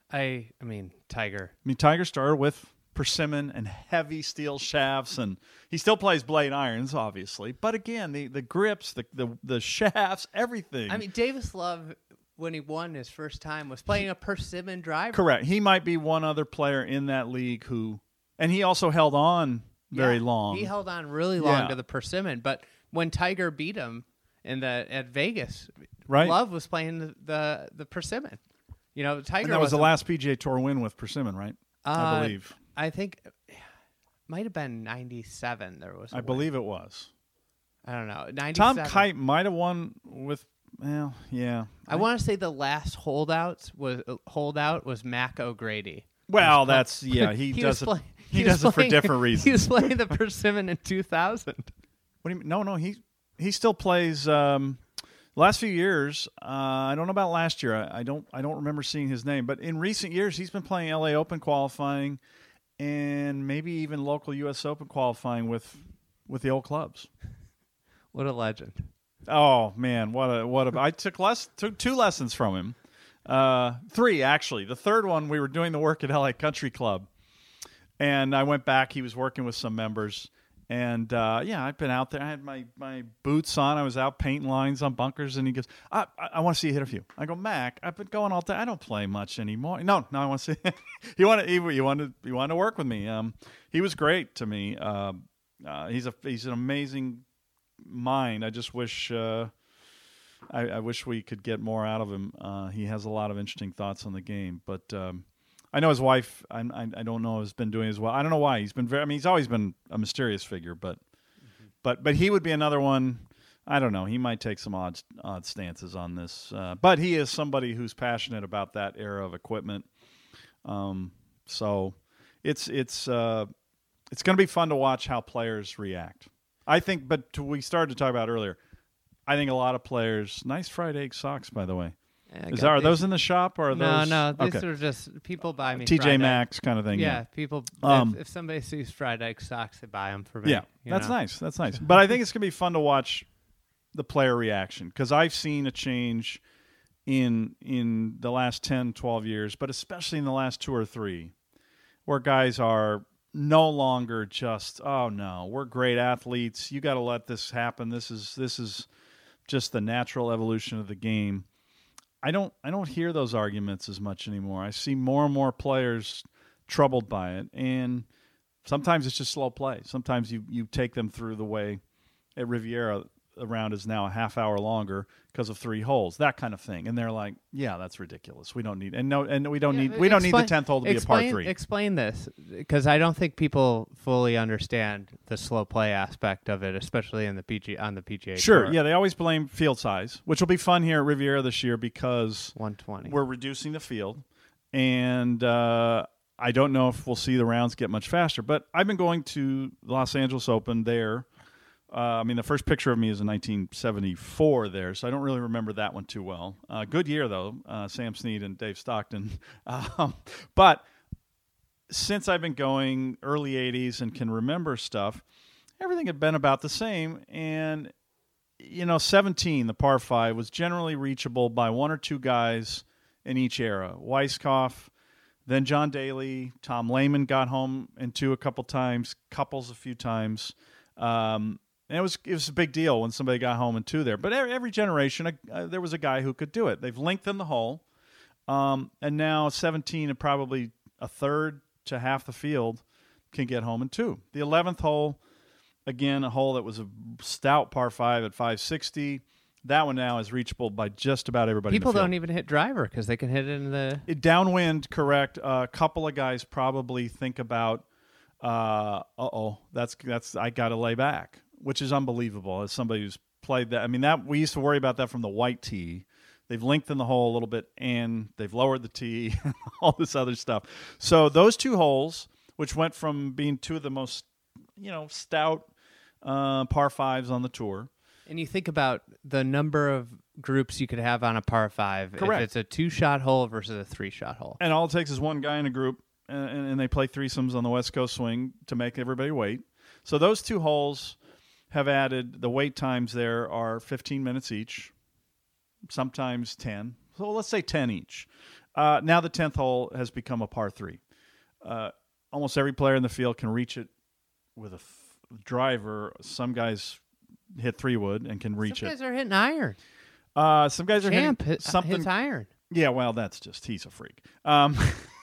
I I mean Tiger. I mean Tiger started with persimmon and heavy steel shafts, and he still plays blade irons, obviously. But again, the, the grips, the, the the shafts, everything. I mean, Davis Love, when he won his first time, was playing a persimmon driver. Correct. He might be one other player in that league who, and he also held on very yeah, long. He held on really long Yeah. to the persimmon, but when Tiger beat him in the at Vegas, Right. Love was playing the the, the persimmon. You know, Tiger. and that was the wasn't- last P G A Tour win with persimmon, right? I Uh, believe. I think might have been ninety-seven. There was. a I win. believe it was. I don't know. Tom ninety-seven. Kite might have won with. Well, yeah. I want to say the last holdouts was uh, holdout was Mac O'Grady. Well, that's yeah. He, He does was it. play- he was does it for playing- different reasons. He was playing the persimmon in two thousand. What do you mean? No, no. He he still plays. Um, last few years, uh, I don't know about last year. I, I don't. I don't remember seeing his name. But in recent years, he's been playing L A Open qualifying, and maybe even local U S Open qualifying with with the old clubs. What a legend! Oh man, what a what a! I took less took two lessons from him, uh, three actually. The third one, we were doing the work at L A Country Club, and I went back. He was working with some members, and uh, yeah, I've been out there. I had my, my boots on. I was out painting lines on bunkers, and he goes, "I, I, I want to see you hit a few." I go, "Mac, I've been going all day. I don't play much anymore." No, no, I want to see. he wanted he, he wanted he wanted to work with me. Um, he was great to me. Uh, uh, he's a he's an amazing mind. I just wish uh, I, I wish we could get more out of him. Uh, he has a lot of interesting thoughts on the game, but um, I know his wife. I, I I don't know has been doing as well. I don't know why he's been very. I mean, he's always been a mysterious figure, but mm-hmm. but but he would be another one. I don't know. He might take some odd odd stances on this, uh, but he is somebody who's passionate about that era of equipment. Um, so it's it's uh, it's going to be fun to watch how players react. I think, but to, we started to talk about earlier, I think a lot of players. Nice fried egg socks, by the way. Yeah, Is that, are those in the shop or are no, those? no, these okay. are just people buy me T J fried Maxx egg. kind of thing. Yeah, Yeah, people. Um, if, if somebody sees fried egg socks, they buy them for me. yeah. you That's know? nice. That's nice. But I think it's gonna be fun to watch the player reaction because I've seen a change in in the last ten, twelve years, but especially in the last two or three, where guys are no longer just, oh no, we're great athletes. You got to let this happen. This is this is just the natural evolution of the game. I don't I don't hear those arguments as much anymore. I see more and more players troubled by it, and sometimes it's just slow play. Sometimes you, you take them through the way at Riviera a round is now a half hour longer because of three holes, that kind of thing. And they're like, yeah, that's ridiculous. We don't need and no and we don't Yeah, need we don't explain- need the tenth hole to be explain, a par three. Explain this, because I don't think people fully understand the slow play aspect of it, especially in the P G on the P G A. Sure, Tour. yeah, they always blame field size, which will be fun here at Riviera this year because one twenty. we're reducing the field, and uh, I don't know if we'll see the rounds get much faster. But I've been going to the Los Angeles Open there. Uh, I mean, the first picture of me is in nineteen seventy-four there, so I don't really remember that one too well. Uh, good year, though, uh, Sam Snead and Dave Stockton. Um, but since I've been going early eighties and can remember stuff, everything had been about the same. And, you know, seventeen, the par five, was generally reachable by one or two guys in each era. Weiskopf, then John Daly, Tom Lehman got home in two a couple times, Couples a few times. Um, and it was it was a big deal when somebody got home in two there. But every, every generation, uh, there was a guy who could do it. They've lengthened the hole, um, and now seventeen and probably a third to half the field can get home in two. The eleventh hole, again, a hole that was a stout par five at five sixty. That one now is reachable by just about everybody. People in the field. don't even hit driver because they can hit it in the. It, downwind, correct. A uh, couple of guys probably think about, uh oh, that's that's I got to lay back, which is unbelievable. As somebody who's played that, I mean, that we used to worry about that from the white tee. They've lengthened the hole a little bit, and they've lowered the tee, all this other stuff. So those two holes, which went from being two of the most, you know, stout uh, par fives on the tour. And you think about the number of groups you could have on a par five. Correct. If it's a two-shot hole versus a three-shot hole. And all it takes is one guy in a group, and, and they play threesomes on the West Coast swing to make everybody wait. So those two holes have added, the wait times there are fifteen minutes each, sometimes ten. So let's say ten each. Uh, now the tenth hole has become a par three. Uh, almost every player in the field can reach it with a f- driver. Some guys hit three wood and can reach Some guys it. are hitting iron. Uh, some guys are Champ hitting hit, something. hits iron. Yeah, well, that's just, he's a freak. Um,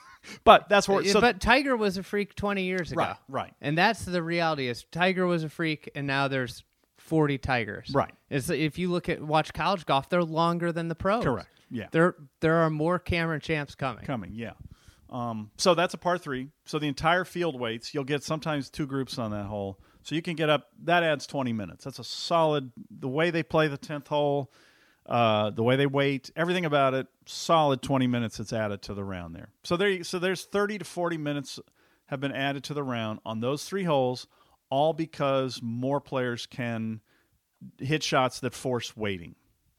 but that's where. So, but Tiger was a freak twenty years ago. Right, right. And that's the reality is Tiger was a freak, and now there's forty Tigers. Right. It's, if you look at watch college golf, they're longer than the pros. Correct. Yeah. There there are more Cameron Champs coming. Coming, yeah. Um, so that's a par three. So the entire field waits. You'll get sometimes two groups on that hole. So you can get up. That adds twenty minutes. That's a solid. The way they play the tenth hole, uh, the way they wait, everything about it, solid twenty minutes that's added to the round there. So there. You, so there's thirty to forty minutes have been added to the round on those three holes, all because more players can hit shots that force waiting.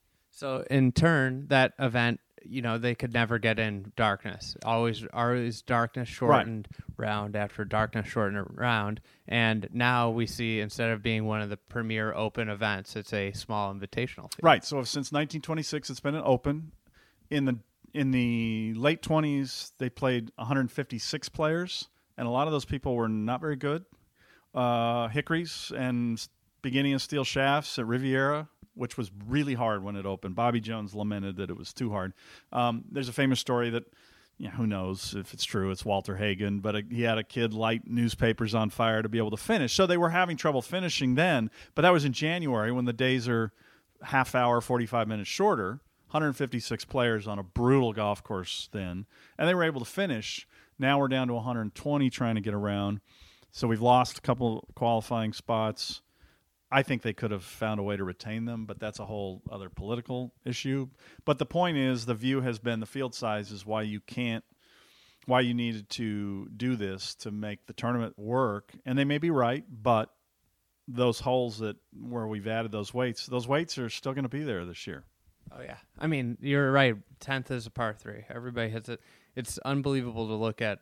So in turn, that event, you know, they could never get in darkness. Always, always darkness shortened right. round after darkness shortened round. And now we see, instead of being one of the premier open events, it's a small invitational field. Right. So since nineteen twenty-six, it's been an open. In the in the late twenties, they played one hundred fifty-six players, and a lot of those people were not very good. Uh, Hickories and beginning of steel shafts at Riviera, which was really hard when it opened. Bobby Jones lamented that it was too hard. Um, there's a famous story that, you know, who knows if it's true, it's Walter Hagen, but a, he had a kid light newspapers on fire to be able to finish. So they were having trouble finishing then, but that was in January when the days are half hour, forty-five minutes shorter, one hundred fifty-six players on a brutal golf course then, and they were able to finish. Now we're down to one hundred twenty trying to get around. So we've lost a couple qualifying spots. I think they could have found a way to retain them, but that's a whole other political issue. But the point is, the view has been the field size is why you can't, why you needed to do this to make the tournament work. And they may be right, but those holes that where we've added those weights, those weights are still going to be there this year. Oh yeah, I mean you're right. tenth is a par three. Everybody hits it. It's unbelievable to look at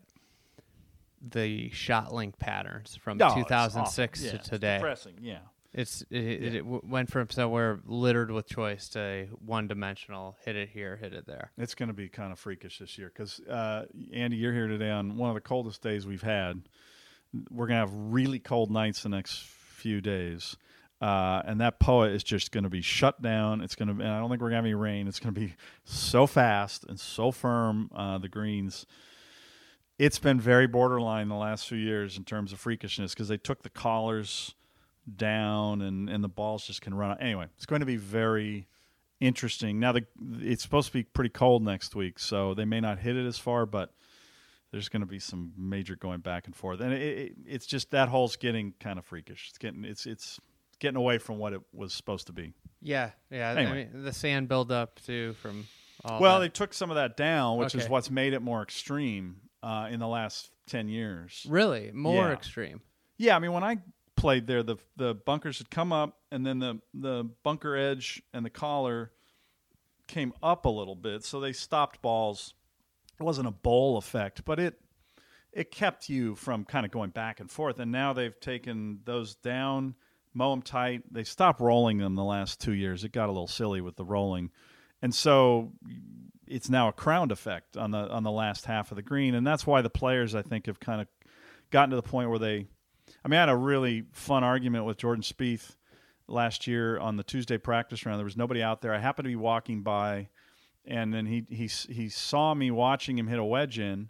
the shot link patterns from Oh, two thousand six it's to awful. Yeah, today. It's depressing. Yeah. It's it, Yeah. it, it w- went from somewhere littered with choice to one dimensional. Hit it here, hit it there. It's going to be kind of freakish this year because, uh, Andy, you're here today on one of the coldest days we've had. We're going to have really cold nights the next few days. Uh, and that P O A is just going to be shut down. It's going to, and I don't think we're going to have any rain. It's going to be so fast and so firm, uh, the greens. It's been very borderline the last few years in terms of freakishness because they took the collars down and, and the balls just can run out. Anyway, it's going to be very interesting. Now, the, it's supposed to be pretty cold next week, so they may not hit it as far, but there's going to be some major going back and forth. And it, it, it's just that hole's getting kind of freakish. It's getting it's it's getting away from what it was supposed to be. Yeah, yeah. Anyway. I mean, the sand buildup too from all Well, that. they took some of that down, which is Okay. what's made it more extreme uh, in the last ten years. Really more Yeah. extreme. Yeah, I mean, when I played there, the the bunkers had come up, and then the, the bunker edge and the collar came up a little bit, so they stopped balls. It wasn't a bowl effect, but it it kept you from kind of going back and forth. And now they've taken those down, mow them tight. They stopped rolling them the last two years. It got a little silly with the rolling, and so it's now a crowned effect on the on the last half of the green, and that's why the players, I think, have kind of gotten to the point where they. I mean, I had a really fun argument with Jordan Spieth last year on the Tuesday practice round. There was nobody out there. I happened to be walking by, and then he he he saw me watching him hit a wedge in,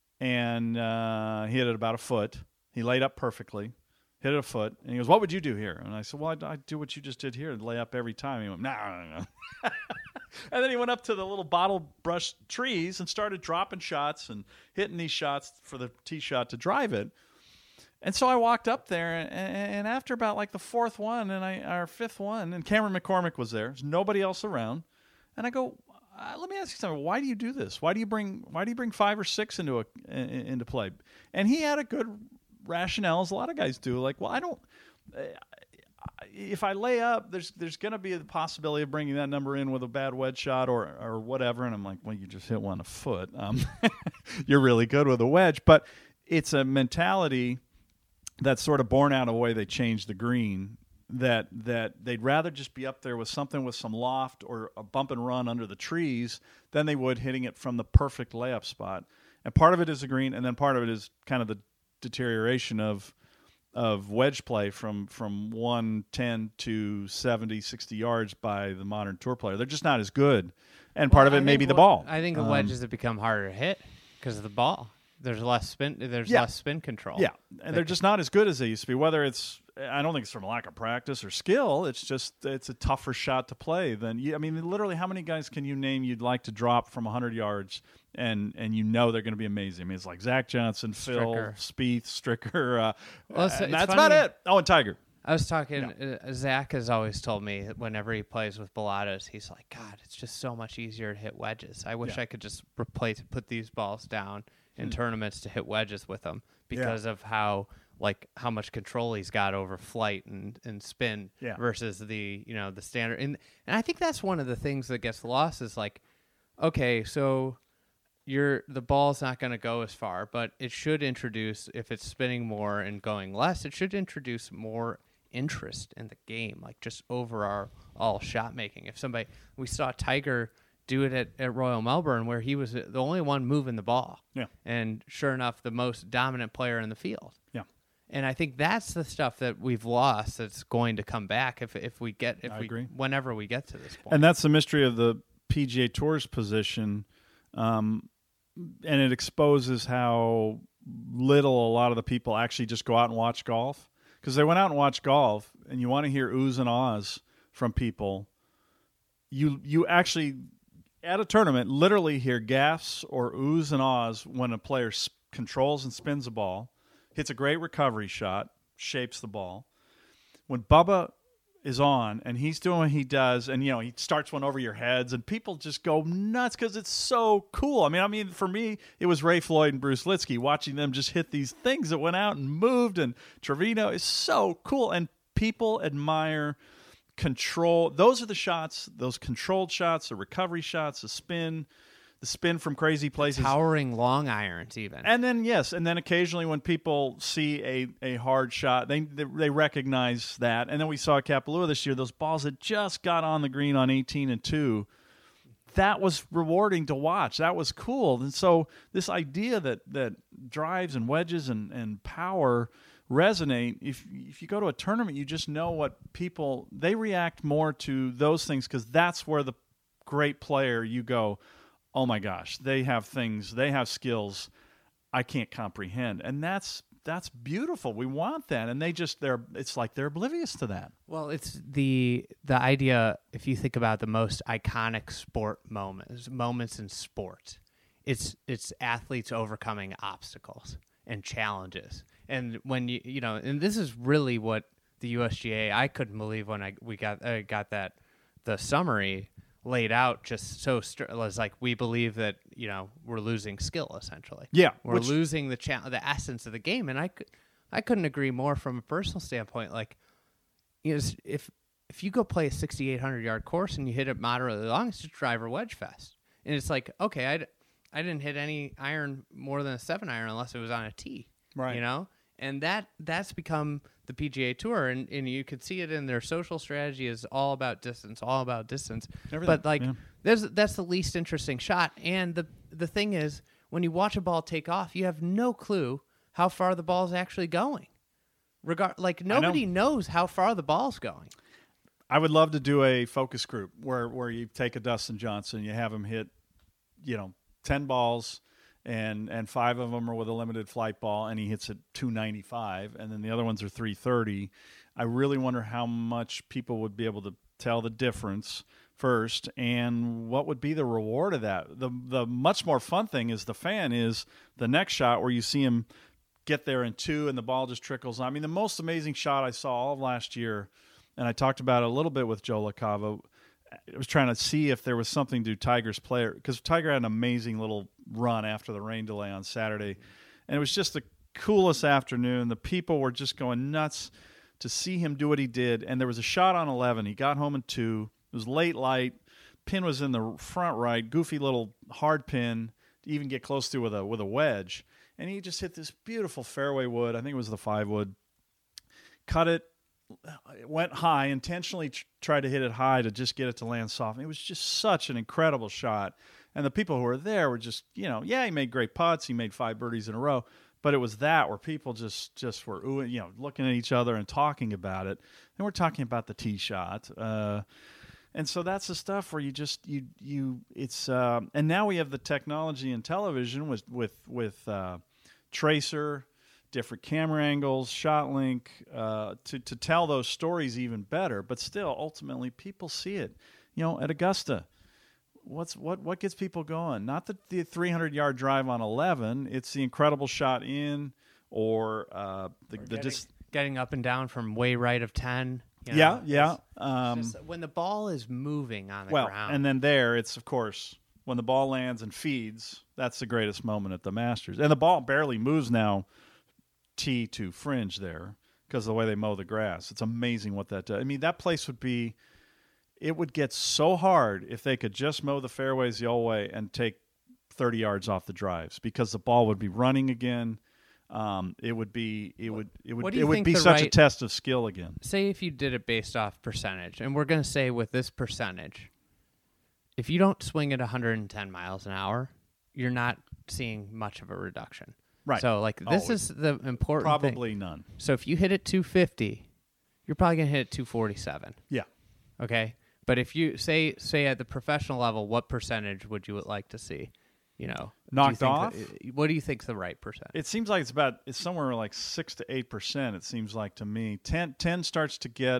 and uh, he hit it about a foot. He laid up perfectly, hit it a foot, and he goes, "What would you do here?" And I said, "Well, I'd, I'd do what you just did here, and lay up every time." He went, "No, no, no." And then he went up to the little bottle brush trees and started dropping shots and hitting these shots for the tee shot to drive it. And so I walked up there, and, and after about like the fourth one and I our fifth one, and Cameron McCormick was there. There's nobody else around, and I go, uh, "Let me ask you something. Why do you do this? Why do you bring Why do you bring five or six into a in, into play?" And he had a good rationale, as a lot of guys do. Like, well, I don't. Uh, if I lay up, there's there's going to be the possibility of bringing that number in with a bad wedge shot or or whatever. And I'm like, well, you just hit one a foot. Um, you're really good with a wedge, but it's a mentality that's sort of born out of the way they changed the green, that that they'd rather just be up there with something with some loft or a bump and run under the trees than they would hitting it from the perfect layup spot. And part of it is the green, and then part of it is kind of the deterioration of of wedge play from, from one ten to seventy, sixty yards by the modern tour player. They're just not as good. And part Well, of it I may think be the what- ball. I think the Um, wedges have become harder to hit because of the ball. There's less spin. There's Yeah. less spin control. Yeah, and they're just not as good as they used to be. Whether it's, I don't think it's from lack of practice or skill. It's just it's a tougher shot to play than you. I mean, literally, how many guys can you name you'd like to drop from one hundred yards and and you know they're going to be amazing? I mean, it's like Zach Johnson, Phil, Stricker. Spieth, Stricker. Uh, Well, it's- and it's that's funny. about it. Oh, and Tiger. I was talking. Uh, Zach has always told me that whenever he plays with Pilates, he's like, "God, it's just so much easier to hit wedges. I wish Yeah. I could just replace, put these balls down in tournaments to hit wedges with them because of how like how much control he's got over flight and, and spin Yeah. versus the you know the standard." And and I think that's one of the things that gets lost is like, okay, so you're the ball's not going to go as far, but it should introduce, if it's spinning more and going less, it should introduce more interest in the game, like just overall all shot making. If somebody, we saw Tiger do it at, at Royal Melbourne where he was the only one moving the ball. Yeah. And sure enough, the most dominant player in the field. Yeah. And I think that's the stuff that we've lost that's going to come back if if we get if I we agree. whenever we get to this point. And that's the mystery of the P G A Tour's position, um, and it exposes how little a lot of the people actually just go out and watch golf. Because they went out and watched golf, and you want to hear oohs and ahs from people. You you actually, at a tournament, literally hear gaffs or oohs and ahs when a player sp- controls and spins a ball, hits a great recovery shot, shapes the ball. When Bubba is on and he's doing what he does, and you know he starts one over your heads, and people just go nuts because it's so cool. I mean, I mean, for me, it was Ray Floyd and Bruce Litsky watching them just hit these things that went out and moved, and Trevino is so cool. And People admire control. Those are the shots, those controlled shots, the recovery shots, the spin, the spin from crazy places. Towering long irons even. And then, yes, and then occasionally when people see a, a hard shot, they, they they recognize that. And then we saw at Kapalua this year, those balls that just got on the green on eighteen and two. That was rewarding to watch. That was cool. And so this idea that, that drives and wedges and, and power resonate, if if you go to a tournament, you just know what people, they react more to those things because that's where the great player, you go, oh my gosh, they have things, they have skills I can't comprehend. And that's that's beautiful. We want that. And they just, they're, it's like they're oblivious to that. Well, it's the the idea, if you think about the most iconic sport moments, moments in sport, it's it's athletes overcoming obstacles and challenges. And when you, you know, and this is really what the U S G A, I couldn't believe when I we got uh, got that, the summary laid out just so st- it was like, we believe that, you know, we're losing skill essentially. Yeah, we're which, losing the cha- the essence of the game, and I could I couldn't agree more from a personal standpoint. Like, you know, if if you go play a sixty-eight hundred yard course and you hit it moderately long, it's just driver wedge fest, and it's like, okay, I I didn't hit any iron more than a seven iron unless it was on a tee, right? You know, and that that's become the P G A Tour, and, and you could see it in their social strategy is all about distance, all about distance. Everything, but like, yeah. there's that's the least interesting shot. And the the thing is, when you watch a ball take off, you have no clue how far the ball's actually going. Regard like nobody know. knows how far the ball's going. I would love to do a focus group where where you take a Dustin Johnson, you have him hit, you know, ten balls. And and five of them are with a limited flight ball, and he hits at two ninety-five, and then the other ones are three thirty. I really wonder how much people would be able to tell the difference first, and what would be the reward of that. The the much more fun thing is the fan is the next shot where you see him get there in two, and the ball just trickles. I mean, the most amazing shot I saw all of last year, and I talked about it a little bit with Joe LaCava. I was trying to see if there was something to Tiger's player, because Tiger had an amazing little run after the rain delay on Saturday, and it was just the coolest afternoon. The people were just going nuts to see him do what he did, and there was a shot on eleven. He got home in two. It was late light. Pin was in the front right, goofy little hard pin to even get close to with a with a wedge, and he just hit this beautiful fairway wood. I think it was the five wood. Cut it. It went high, intentionally tr- tried to hit it high to just get it to land soft. And it was just such an incredible shot. And the people who were there were just, you know, yeah, he made great putts. He made five birdies in a row. But it was that where people just, just were, oohing, you know, looking at each other and talking about it. And we're talking about the tee shot. Uh, and so that's the stuff where you just, you, you, it's, uh, and now we have the technology in television with, with, with uh, Tracer, different camera angles, shot link, uh, to, to tell those stories even better. But still, ultimately, people see it. You know, at Augusta, what's what what gets people going? Not the, the three hundred yard drive on eleven. It's the incredible shot in, or uh, the, or the getting, dis- getting up and down from way right of ten. You know, yeah, yeah. It's, Um, it's just, when the ball is moving on the well, ground. and then there, it's, of course, when the ball lands and feeds, that's the greatest moment at the Masters. And the ball barely moves now, tee to fringe there, because of the way they mow the grass. It's amazing what that does. I mean, that place would be, it would get so hard if they could just mow the fairways the old way and take thirty yards off the drives, because the ball would be running again. Um, it would be, it would, it would, it would be such right, a test of skill again. Say if you did it based off percentage, and we're going to say with this percentage, if you don't swing at one hundred ten miles an hour, you're not seeing much of a reduction. Right. So, like, this oh, is the important probably thing. none. So if you hit it two fifty, you're probably going to hit it two forty-seven. Yeah. Okay? But if you, say say at the professional level, what percentage would you like to see? You know? Knocked do you off? That, what do you think is the right percent? It seems like it's about, it's somewhere like six to eight percent, it seems like to me. ten, ten starts to get,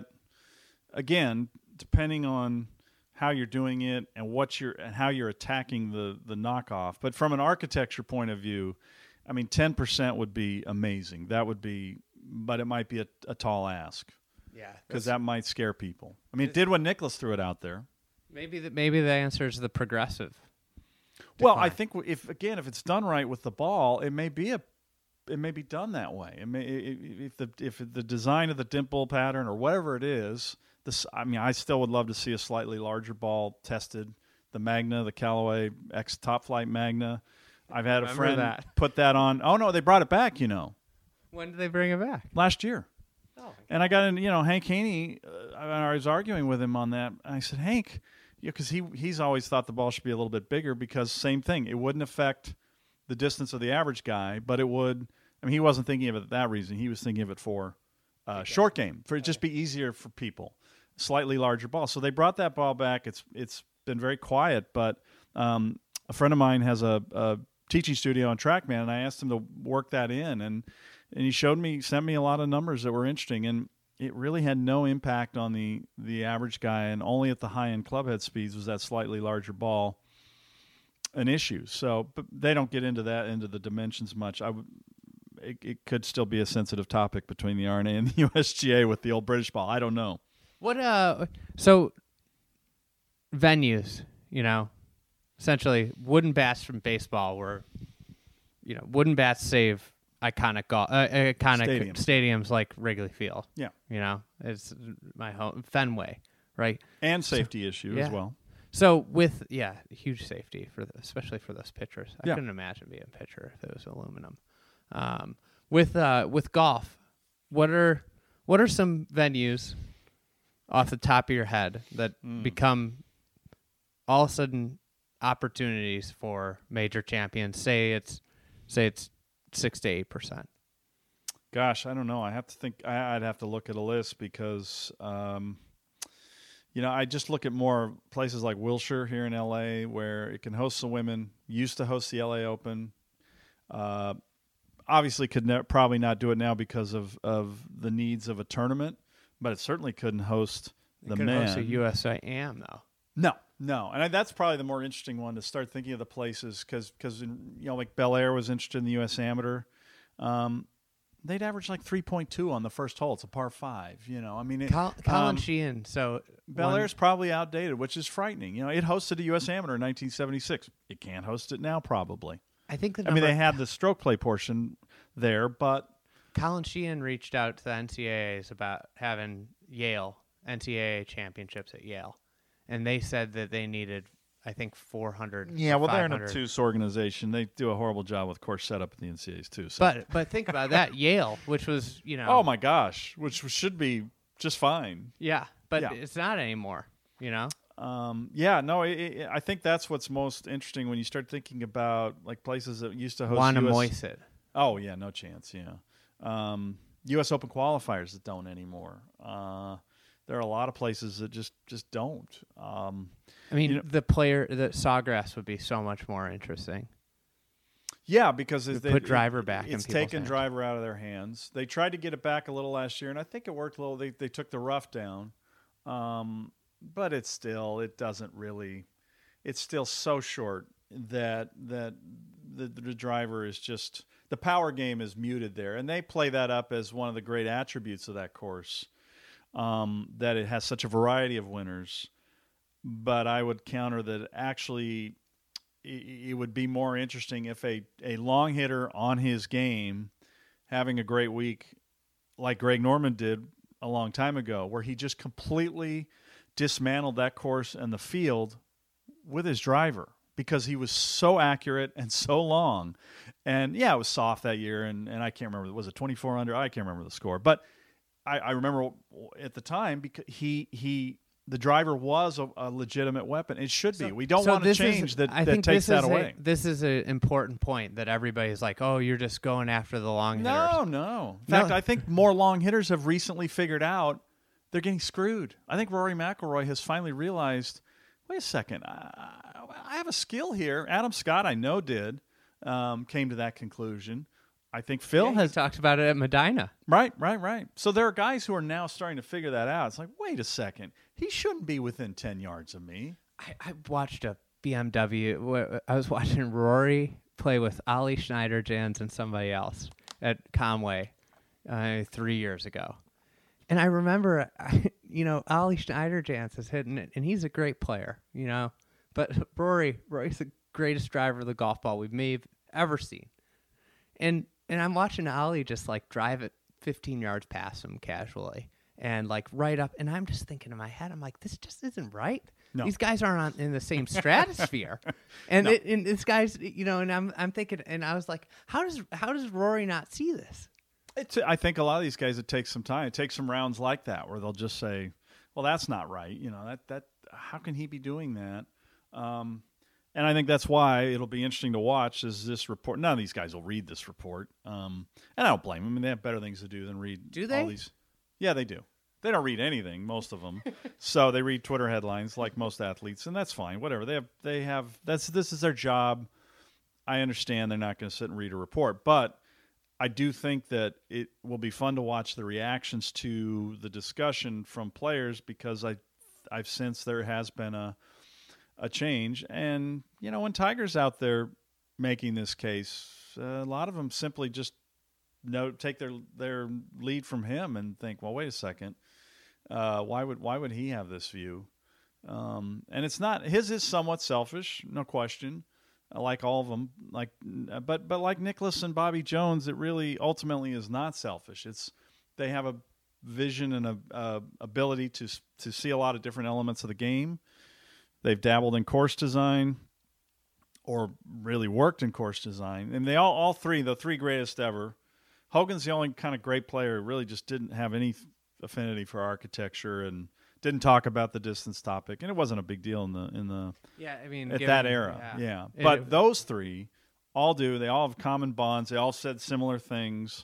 again, depending on how you're doing it and what you're, and how you're attacking the, the knockoff. But from an architecture point of view, I mean, ten percent would be amazing. That would be, but it might be a, a tall ask. Yeah. Because that might scare people. I mean, it did when Nicklaus threw it out there. Maybe the, maybe the answer is the progressive. Well, decline. I think if, again, if it's done right with the ball, it may be a it may be done that way. It may, if the if the design of the dimple pattern or whatever it is, this I mean, I still would love to see a slightly larger ball tested. The Magna, the Callaway X Top Flight Magna. I've had Remember a friend that. put that on. Oh no, they brought it back. You know, When did they bring it back? last year. Oh, And I got in, you know, Hank Haney, uh, I was arguing with him on that. I said, Hank, because he he's always thought the ball should be a little bit bigger because same thing. It wouldn't affect the distance of the average guy, but it would. I mean, he wasn't thinking of it for that reason. He was thinking of it for uh, short game, for it just be easier for people. Slightly larger ball. So they brought that ball back. It's It's been very quiet, but um, a friend of mine has a, a teaching studio on TrackMan, and I asked him to work that in, and and he showed me, sent me a lot of numbers that were interesting, and it really had no impact on the, the average guy, and only at the high-end clubhead speeds was that slightly larger ball an issue. So, but they don't get into that, into the dimensions much. I would, it, it could still be a sensitive topic between the R N A and the U S G A with the old British ball. I don't know. What uh so venues, you know, essentially wooden bats from baseball were, you know, wooden bats save iconic golf, uh, iconic Stadiums. stadiums like Wrigley Field. Yeah. You know, it's my home Fenway, right? And safety issue yeah. as well. So with yeah, huge safety for the, especially for those pitchers. I Yeah. couldn't imagine being a pitcher if it was aluminum. Um, with uh, with golf, what are what are some venues off the top of your head that Mm. become all of a sudden opportunities for major champions? Say it's say it's six to eight percent. Gosh, I don't know. I have to think. I, I'd have to look at a list because, um, you know, I just look at more places like Wilshire here in L A where it can host the women. Used to host the L A Open. Uh, obviously, could ne- probably not do it now because of, of the needs of a tournament, but it certainly couldn't host the Could men. host a U S A M though. No, no, and I, that's probably the more interesting one to start thinking of the places because because you know like Bel Air was interested in the U S Amateur. Um, they'd average like three point two on the first hole. It's a par five. You know, I mean, it, Col- Colin um, Sheehan. So Bel one- Air's probably outdated, which is frightening. You know, it hosted a U S Amateur in nineteen seventy-six. It can't host it now, probably. I think the I mean, number- they had the stroke play portion there, but Colin Sheehan reached out to the N C A As about having Yale N C A A championships at Yale, and they said that they needed, I think, four hundred. yeah, well, they're an five hundred. obtuse organization. They do a horrible job with course setup at the N C A As too. So. But but think about that, Yale, which was you know, oh my gosh, which should be just fine. yeah, but Yeah. it's not anymore. You know, Um, yeah, no, it, it, I think that's what's most interesting when you start thinking about like places that used to host U S Wannamoisit. Oh yeah, no chance. Yeah, um, U S Open qualifiers that don't anymore. Uh, there are a lot of places that just just don't. Um, I mean, you know- the player, the Sawgrass would be so much more interesting. yeah, because To they, put driver back in It's people's taken hands. driver out of their hands. They tried to get it back a little last year, and I think it worked a little. They they took the rough down, um, but it's still it doesn't really. It's still so short that that the, the driver is just the power game is muted there, and they play that up as one of the great attributes of that course, um, that it has such a variety of winners. But I would counter that actually it, it would be more interesting if a, a long hitter on his game having a great week like Greg Norman did a long time ago, where he just completely dismantled that course and the field with his driver because he was so accurate and so long. And yeah, it was soft that year, and, and I can't remember, was it twenty-four under? I can't remember the score. But I, I remember at the time because he he the driver was a, a legitimate weapon. It should be. We don't So want to this change is, that, I that think takes this that is away. A, this is an important point that everybody's like, oh, you're just going after the long hitters. No, no. In fact, No. I think more long hitters have recently figured out they're getting screwed. I think Rory McIlroy has finally realized, wait a second, I, I have a skill here. Adam Scott, I know, did, um, came to that conclusion. I think Phil Yeah, has he talked about it at Medina. Right, right, right. So there are guys who are now starting to figure that out. It's like, wait a second, he shouldn't be within ten yards of me. I, I watched a B M W. wh- I was watching Rory play with Ollie Schneider-Jans and somebody else at Conway uh, three years ago. And I remember, you know, Ollie Schneider-Jans is hitting it, and he's a great player, you know. But Rory, Rory's the greatest driver of the golf ball we've may have ever seen. And and I'm watching Ollie just like drive it fifteen yards past him casually, and like right up, and I'm just thinking in my head, I'm like, this just isn't right. No. These guys aren't on, in the same stratosphere, and, No. it, and this guy's, you know, and I'm I'm thinking, and I was like, how does how does Rory not see this? It's, I think a lot of these guys, it takes some time. It takes some rounds like that where they'll just say, well, that's not right. You know, that, that how can he be doing that? Um, and I think that's why it'll be interesting to watch is this report. None of these guys will read this report. Um, and I don't blame them. I mean, they have better things to do than read Do they? all these. Yeah, they do. They don't read anything, most of them. So they read Twitter headlines like most athletes, and that's fine. Whatever. They have, they have, that's, this is their job. I understand they're not going to sit and read a report, but I do think that it will be fun to watch the reactions to the discussion from players because I, I've sensed there has been a, a change. And, you know, when Tiger's out there making this case, uh, a lot of them simply just know, take their, their lead from him and think, well, wait a second. Uh, why would, why would he have this view? Um, and it's not, his is somewhat selfish, no question. Like all of them, like, but but like Nicklaus and Bobby Jones, it really ultimately is not selfish. It's they have a vision and a, a ability to to see a lot of different elements of the game. They've dabbled in course design, or really worked in course design, and they all all three, the three greatest ever. Hogan's the only kind of great player who really just didn't have any affinity for architecture and didn't talk about the distance topic, and it wasn't a big deal in the in the Yeah, I mean, at given- that era. yeah. Yeah, It- but those three all do. They all have common bonds. They all said similar things,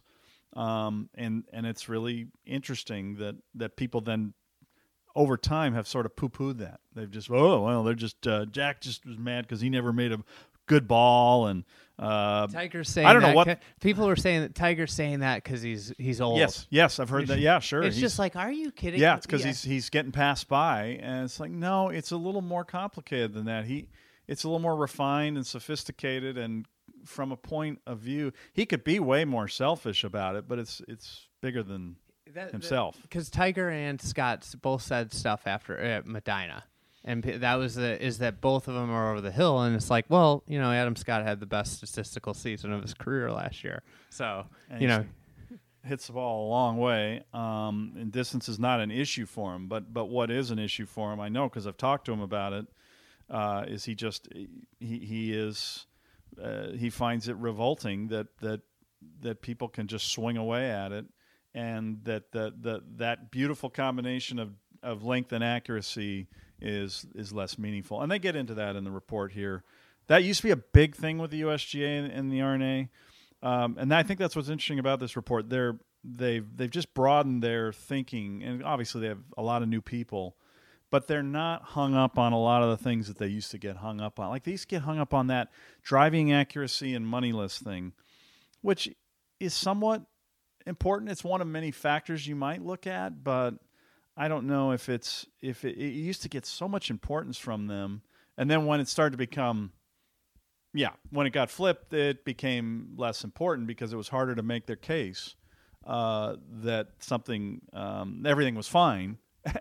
um, and and it's really interesting that that people then over time have sort of poo-pooed that. They've just oh well, they're just uh, Jack just was mad because he never made a good ball, and uh, Tiger's saying I don't know that what- ca- people are saying that Tiger's saying that because he's he's old. yes, yes, I've heard that. Yeah, sure. It's He's- just like, are you kidding? Yeah, it's because Yeah. he's he's getting passed by, and it's like no, it's a little more complicated than that. He it's a little more refined and sophisticated, and from a point of view, he could be way more selfish about it, but it's it's bigger than That- himself. Because Tiger and Scott both said stuff after at Medina, and p- that was the is that both of them are over the hill, and it's like, well, you know, Adam Scott had the best statistical season of his career last year, so And you he's- know, hits the ball a long way, um, and distance is not an issue for him. But but what is an issue for him, I know because I've talked to him about it. Uh, is he just he he is uh, he finds it revolting that that that people can just swing away at it, and that that that, that beautiful combination of, of length and accuracy is is less meaningful. And they get into that in the report here. That used to be a big thing with the U S G A and, and the R N A. Um, and I think that's what's interesting about this report. They're they've they've just broadened their thinking, and obviously they have a lot of new people, but they're not hung up on a lot of the things that they used to get hung up on. Like they used to get hung up on that driving accuracy and moneyless thing, which is somewhat important. It's one of many factors you might look at, but I don't know if it's if it, it used to get so much importance from them, and then when it started to become Yeah, when it got flipped, it became less important because it was harder to make their case uh, that something, um, everything was fine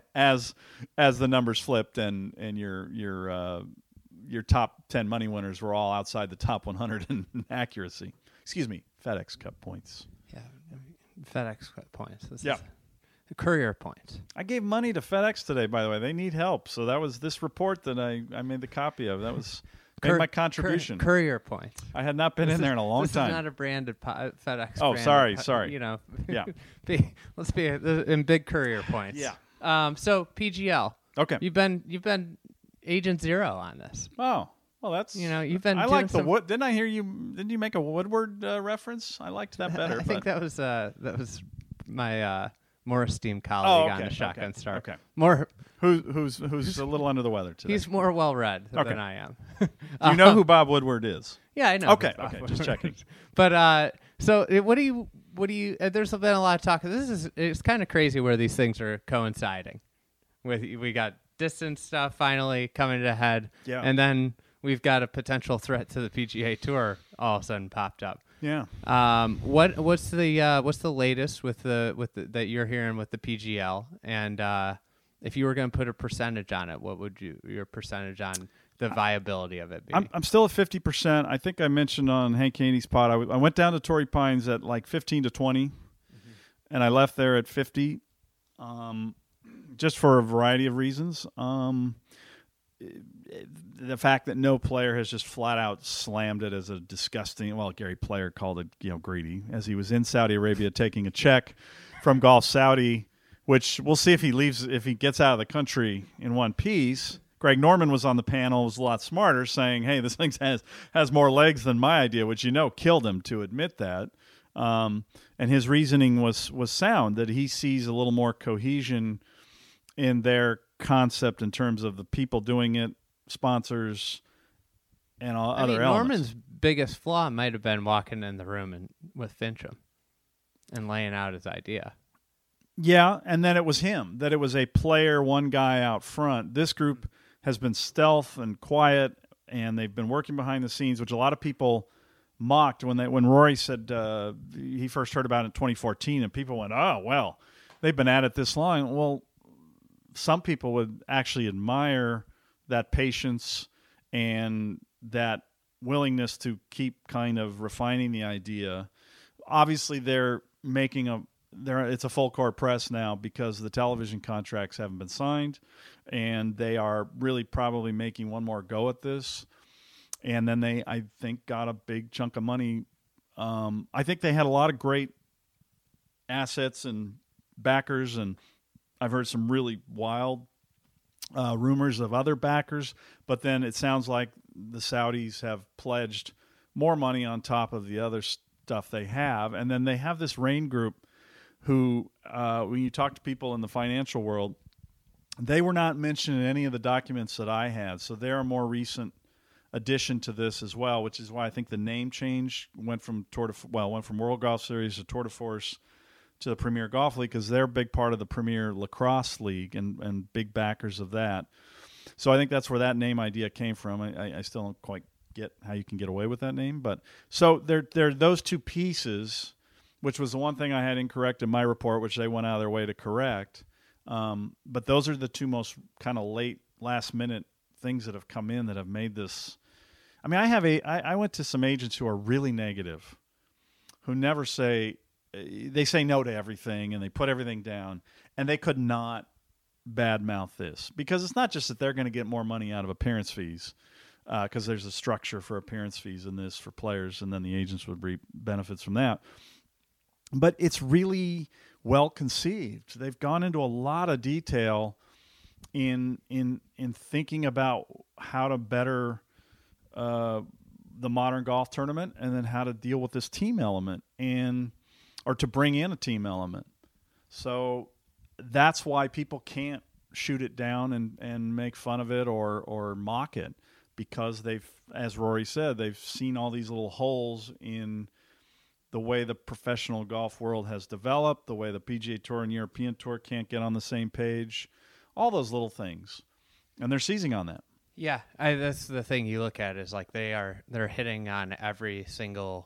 as as the numbers flipped and and your your uh, your top ten money winners were all outside the top one hundred in accuracy. Excuse me, FedEx Cup points. yeah, FedEx points. This Yeah. is Courier points. I gave money to FedEx today, by the way. They need help, so that was this report that I, I made the copy of. That was made Cur- my contribution. Cur- courier points. I had not been This in there is- in a long this time. is not a branded po- FedEx. Oh, branded sorry, po- sorry. You know, Yeah. be, let's be in big courier points. Yeah. Um. So P G L. Okay. You've been you've been agent zero on this. Oh, well, that's You know, you've been I doing like the some- wood. Didn't I hear you? Didn't you make a Woodward uh, reference? I liked that better. I think but- that was uh that was my uh more esteemed Oh, colleague okay, on the Shotgun okay, Star. okay. More. Who, who's who's a little under the weather today? He's more well read Okay. than I am. Do you know who Bob Woodward is? Yeah, I know. Okay, who Bob okay, Woodward just checking. is. But uh, so uh, what do you what do you? Uh, there's been a lot of talk. This is it's kind of crazy where these things are coinciding. With we got distance stuff finally coming to head, Yeah. and then we've got a potential threat to the P G A Tour all of a sudden popped up. Yeah. Um, what what's the uh, what's the latest with the with the, that you're hearing with the P G L? And uh, if you were going to put a percentage on it, what would you your percentage on the viability of it be? I'm, I'm still at fifty percent. I think I mentioned on Hank Haney's pod, I, w- I went down to Torrey Pines at like fifteen to twenty, mm-hmm. and I left there at fifty, um, just for a variety of reasons. Um, the fact that no player has just flat out slammed it as a disgusting, well, Gary Player called it, you know, greedy, as he was in Saudi Arabia taking a check from Golf Saudi, which we'll see if he leaves, if he gets out of the country in one piece. Greg Norman was on the panel, was a lot smarter, saying, hey, this thing has, has more legs than my idea, which, you know, killed him to admit that. Um, and his reasoning was, was sound, that he sees a little more cohesion in their concept in terms of the people doing it, sponsors, and all I other mean, elements. Norman's biggest flaw might have been walking in the room and with Fincham and laying out his idea. Yeah, and then it was him, that it was a player, one guy out front. This group has been stealth and quiet, and they've been working behind the scenes, which a lot of people mocked when they when Rory said uh, he first heard about it in twenty fourteen, and people went, oh, well, they've been at it this long. Well, some people would actually admire that patience and that willingness to keep kind of refining the idea. Obviously, they're making a There, it's a full court press now because the television contracts haven't been signed, and they are really probably making one more go at this. And then they, I think, got a big chunk of money. Um, I think they had a lot of great assets and backers, and I've heard some really wild uh, rumors of other backers. But then it sounds like the Saudis have pledged more money on top of the other stuff they have, and then they have this Rain Group, who, uh, when you talk to people in the financial world, they were not mentioned in any of the documents that I had. So they're a more recent addition to this as well, which is why I think the name change went from Tour de, well, went from World Golf Series to Tour de Force to the Premier Golf League, because they're a big part of the Premier Lacrosse League and, and big backers of that. So I think that's where that name idea came from. I, I still don't quite get how you can get away with that name. But so there, there are those two pieces, which was the one thing I had incorrect in my report, which they went out of their way to correct. Um, but those are the two most kind of late, last-minute things that have come in that have made this. I mean, I have a. I, I went to some agents who are really negative, who never say. They say no to everything, and they put everything down, and they could not badmouth this, because it's not just that they're going to get more money out of appearance fees, because uh, there's a structure for appearance fees in this for players, and then the agents would reap benefits from that. But it's really well conceived. They've gone into a lot of detail in in in thinking about how to better uh, the modern golf tournament, and then how to deal with this team element, and or to bring in a team element. So that's why people can't shoot it down and, and make fun of it or or mock it, because they've, as Rory said, they've seen all these little holes in the way the professional golf world has developed, the way the P G A Tour and European Tour can't get on the same page, all those little things. And they're seizing on that. Yeah, I, that's the thing you look at is like they are they're hitting on every single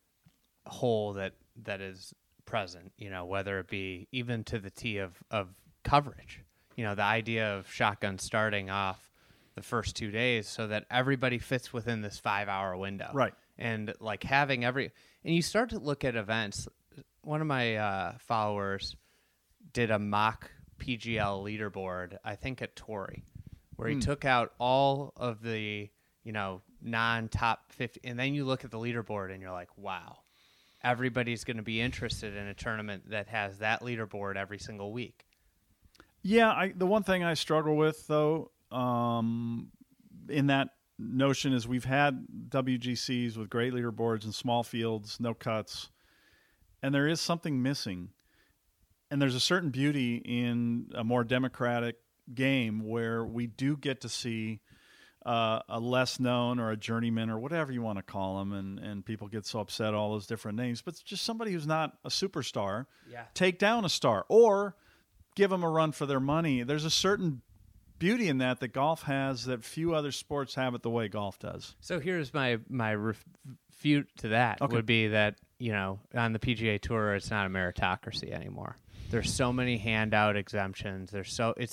hole that that is present, you know, whether it be even to the tee of, of coverage. You know, the idea of shotgun starting off the first two days so that everybody fits within this five-hour window. Right. And, like, having every... And you start to look at events. One of my uh, followers did a mock P G L leaderboard, I think at Torrey, where he mm. took out all of the, you know, non-top fifty. And then you look at the leaderboard and you're like, wow. Everybody's going to be interested in a tournament that has that leaderboard every single week. Yeah, I, the one thing I struggle with, though, um, in that notion is we've had W G Cs with great leaderboards and small fields, no cuts, and there is something missing. And there's a certain beauty in a more democratic game where we do get to see Uh, a less known or a journeyman or whatever you want to call them, and, and people get so upset, all those different names, but it's just somebody who's not a superstar, yeah. take down a star or give them a run for their money. There's a certain beauty in that that golf has that few other sports have it the way golf does. So here's my, my refute to that okay. would be that, you know, on the P G A Tour, it's not a meritocracy anymore. There's so many handout exemptions. There's so it's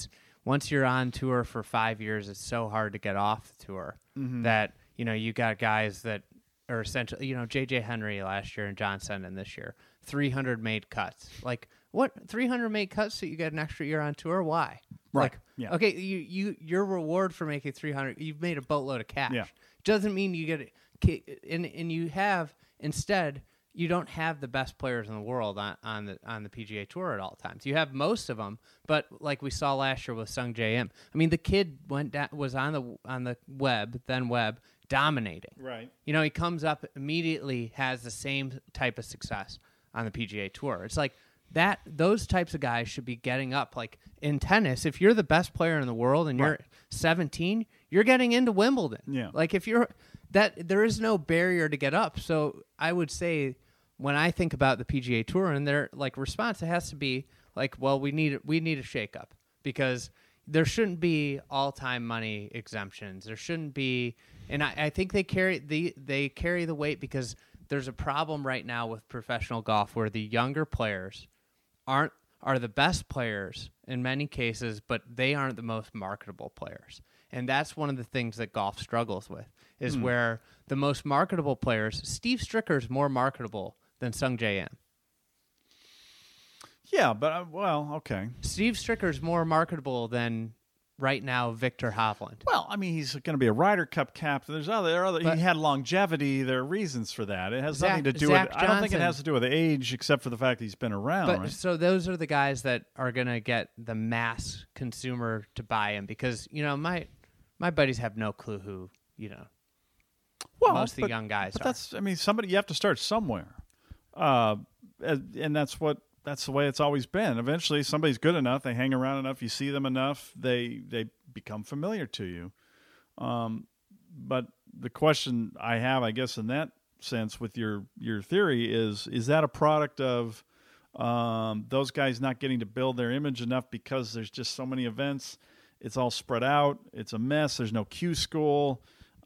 once you're on tour for five years, it's so hard to get off the tour Mm-hmm. that, you know, you got guys that are essentially, you know, J J Henry last year and John Senden this year, three hundred made cuts. Like, what, three hundred made cuts so you get an extra year on tour? Why? Right. Like, Yeah. okay, you, you your reward for making three hundred, you've made a boatload of cash. Yeah. Doesn't mean you get it, and, and you have, instead, you don't have the best players in the world on, on the on the P G A Tour at all times. You have most of them, but like we saw last year with Sung J M, I mean, the kid went down, was on the on the web, then web, dominating. Right. You know, he comes up immediately, has the same type of success on the P G A Tour. It's like that; those types of guys should be getting up. Like in tennis, if you're the best player in the world and you're Right. seventeen, you're getting into Wimbledon. Yeah. Like if you're that, there is no barrier to get up. So I would say, when I think about the P G A Tour and their like response, it has to be like, well, we need we need a shakeup because there shouldn't be all time money exemptions. There shouldn't be, and I, I think they carry the they carry the weight because there's a problem right now with professional golf where the younger players aren't are the best players in many cases, but they aren't the most marketable players. And that's one of the things that golf struggles with, is Hmm. where the most marketable players, Steve Stricker's more marketable than Sung J M. Yeah, but uh, well, okay. Steve Stricker's more marketable than right now Victor Hovland. Well, I mean, he's going to be a Ryder Cup captain. There's other, there are other. But- he had longevity. There are reasons for that. It has Zach- nothing to do Zach with. I don't think it Johnson. has to do with age, except for the fact that he's been around. But right? so those are the guys that are going to get the mass consumer to buy him because, you know, my my buddies have no clue who, you know, well, most of the but- young guys But are. that's. I mean, somebody. You have to start somewhere, uh, and and that's what. That's the way it's always been. Eventually, somebody's good enough. They hang around enough. You see them enough. They they become familiar to you. Um, but the question I have, I guess, in that sense, with your your theory, is is that a product of um, those guys not getting to build their image enough because there's just so many events? It's all spread out. It's a mess. There's no Q school.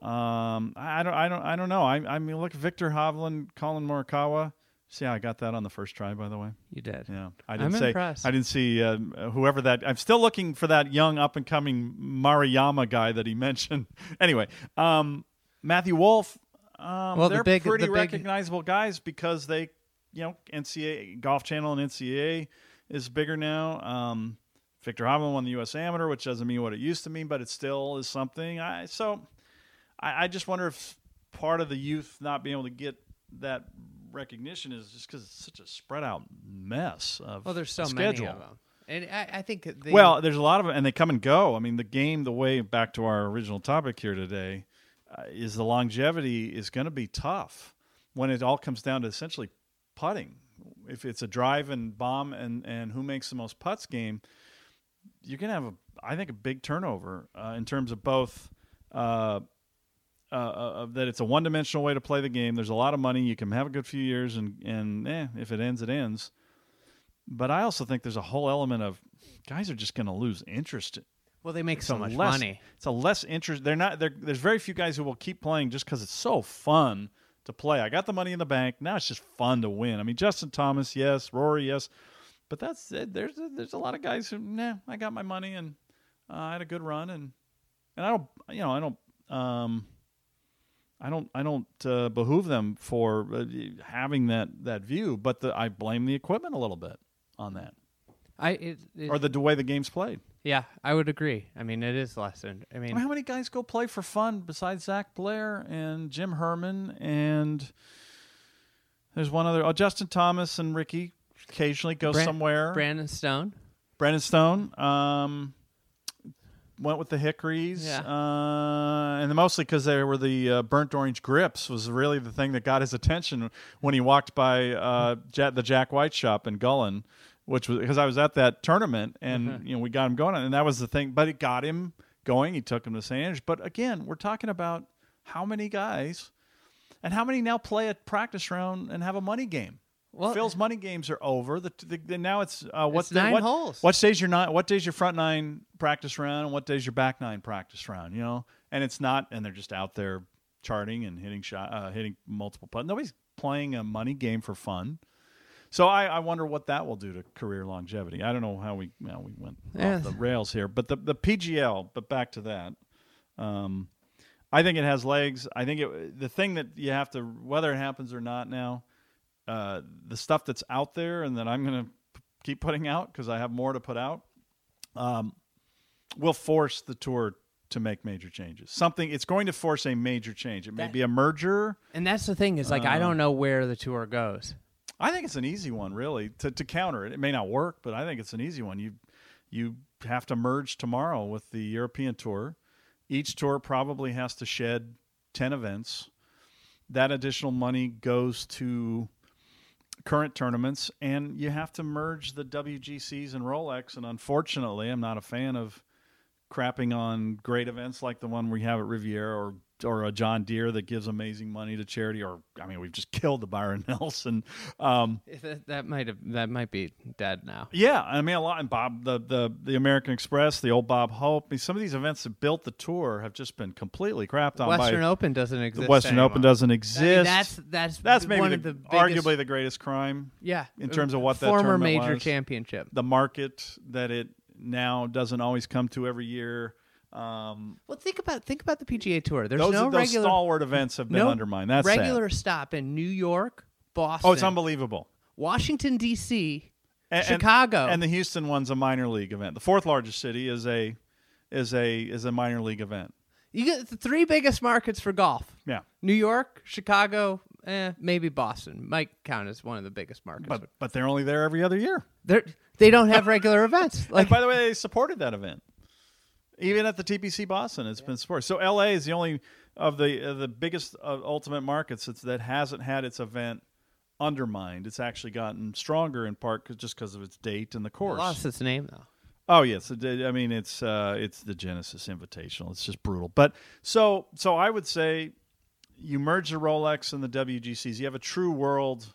Um, I don't. I don't. I don't know. I, I mean, look, Victor Hovland, Colin Morikawa. See how I got that on the first try, by the way? You did. Yeah, I didn't I'm say. impressed. I didn't see uh, whoever that. I'm still looking for that young up and coming Maruyama guy that he mentioned. Anyway, um, Matthew Wolf. Um, Well, the they're big- pretty the big- recognizable guys because they, you know, N C A A Golf Channel and N C A A is bigger now. Um, Victor Hovland won the U S Amateur, which doesn't mean what it used to mean, but it still is something. I so I, I just wonder if part of the youth not being able to get that recognition is just because it's such a spread out mess of Well, there's so schedule. many of them. And I, I think they, Well, there's a lot of them, and they come and go. I mean, the game, the way back to our original topic here today, uh, is the longevity is going to be tough when it all comes down to essentially putting. If it's a drive and bomb and, and who makes the most putts game, you're going to have, a, I think, a big turnover uh, in terms of both uh, uh, uh, that it's a one-dimensional way to play the game. There's a lot of money. You can have a good few years, and, and eh, if it ends, it ends. But I also think there's a whole element of guys are just going to lose interest. well, they make It's so a much less- money. It's a less interest. They're not. They're, there's very few guys who will keep playing just because it's so fun to play. I got the money in the bank. Now it's just fun to win. I mean, Justin Thomas, yes. Rory, yes. But that's it. There's a, there's a lot of guys who, nah, I got my money and uh, I had a good run and and I don't, you know, I don't, um, I don't, I don't uh, behoove them for uh, having that that view. But the, I blame the equipment a little bit on that, I it, it, or the, the way the game's played. yeah, I would agree. I mean, it is less than. I I mean, mean, how many guys go play for fun besides Zach Blair and Jim Herman and there's one other, oh, Justin Thomas and Ricky occasionally go Bran- somewhere. Brandon Stone. Brandon Stone um, went with the Hickories, Yeah. uh, and mostly because they were the uh, burnt orange grips was really the thing that got his attention when he walked by uh, Ja- the Jack White shop in Gullen, which was because I was at that tournament and Mm-hmm. you know we got him going, and that was the thing. But it got him going. He took him to Saint Andrews. But again, we're talking about how many guys and how many now play a practice round and have a money game. Well, Phil's money games are over. The, the, the now it's uh, what's It's nine what, holes. What days your nine? What days your front nine practice round, and what days your back nine practice round? You know, and it's not, and they're just out there charting and hitting shot, uh, hitting multiple putts. Nobody's playing a money game for fun. So I, I wonder what that will do to career longevity. I don't know how we well, we went Yeah. off the rails here, but the the P G L. But back to that, um, I think it has legs. I think it, the thing that you have to, whether it happens or not now, uh, the stuff that's out there and that I'm going to keep putting out because I have more to put out, um, will force the tour to make major changes. Something it's going to force a major change. It may That- be a merger. And that's the thing is like Uh, I don't know where the tour goes. I think it's an easy one, really, to, to counter it. It may not work, but I think it's an easy one. You you have to merge tomorrow with the European Tour. Each tour probably has to shed ten events. That additional money goes to current tournaments, and you have to merge the W G Cs and Rolex. And unfortunately, I'm not a fan of crapping on great events like the one we have at Riviera or or a John Deere that gives amazing money to charity. Or I mean, we've just killed the Byron Nelson. Um, That, that might have that might be dead now. yeah, I mean a lot. And Bob, the the the American Express, the old Bob Hope. I mean, some of these events that built the tour have just been completely crapped on. Western by, Open doesn't exist. The Western anymore. Open doesn't I exist. mean, that's that's That's maybe one the, of the biggest, arguably the greatest crime. yeah in terms of what that former tournament major was. championship. The market that it now doesn't always come to every year. Um, Well, think about think about the P G A Tour. There's those no those regular stalwart events have been no undermined. That's regular sad. stop in New York, Boston, Oh, it's unbelievable. Washington D C, And, Chicago, and, and the Houston one's a minor league event. The fourth largest city is a is a is a minor league event. you get the three biggest markets for golf: Yeah, New York, Chicago, eh, maybe Boston. Might count as one of the biggest markets. but but they're only there every other year. They're, they don't have regular events. Like And by the way, they supported that event. Even at the T P C Boston, it's been supported. So L A is the only of the uh, the biggest uh, ultimate markets that's, that hasn't had its event undermined. It's actually gotten stronger in part 'cause, just because of its date and the it course. lost its name though. Oh yes, it did. I mean it's uh, it's the Genesis Invitational. It's just brutal. But so so I would say you merge the Rolex and the W G Cs. You have a true world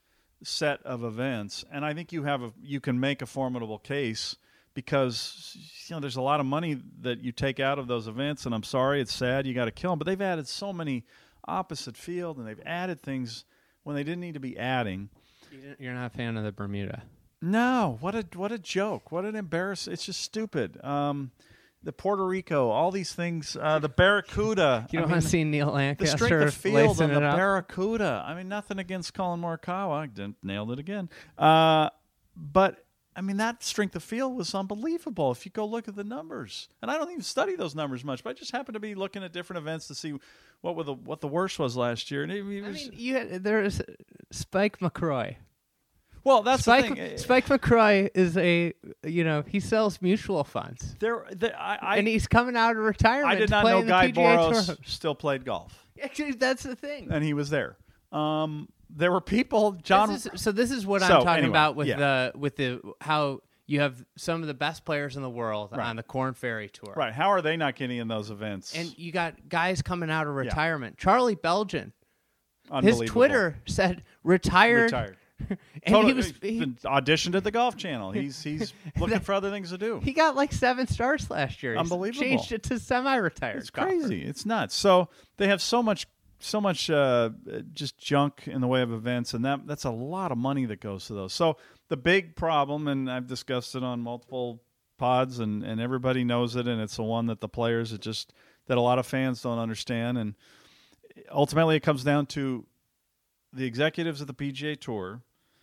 set of events, and I think you have a you can make a formidable case because you know there's a lot of money that you take out of those events. And I'm sorry, it's sad you got to kill them, but they've added so many opposite field, and they've added things when they didn't need to be adding. You didn't- You're not a fan of the Bermuda. No, what a what a joke! What an embarrassment! It's just stupid. Um, the Puerto Rico, all these things, uh, the Barracuda. You I don't mean, want to see Neil the Lancaster strength of field lacing and the it up? Barracuda. I mean, nothing against Colin Morikawa. I didn't nailed it again. Uh, but I mean, that strength of field was unbelievable. If you go look at the numbers, and I don't even study those numbers much, but I just happened to be looking at different events to see what were the what the worst was last year. And it, it I was, mean, you had, there's Spike McCroy. well, that's Spike, the thing. Spike McCroy is a, you know, he sells mutual funds. There, the, I, I, and he's coming out of retirement I did to not play know in the Guy P G A Boros Tour. still played golf, Actually, that's the thing. and he was there. Um, there were people, John. This is, so this is what So, I'm talking anyway, about with yeah. the with the how you have some of the best players in the world Right. on the Corn Ferry Tour. Right? How are they not getting in those events? And you got guys coming out of retirement. Charlie Belgian, his Unbelievable. Twitter said retired. retired. And Totally, he was he, been auditioned at the Golf Channel. He's he's looking for other things to do. he got like seven stars last year. He's Unbelievable. Changed it to semi-retired. It's golfer. crazy. It's nuts. So they have so much so much uh, just junk in the way of events, and that that's a lot of money that goes to those. So the big problem, and I've discussed it on multiple pods, and, and everybody knows it, and it's the one that the players it just that a lot of fans don't understand, and ultimately it comes down to the executives of the P G A Tour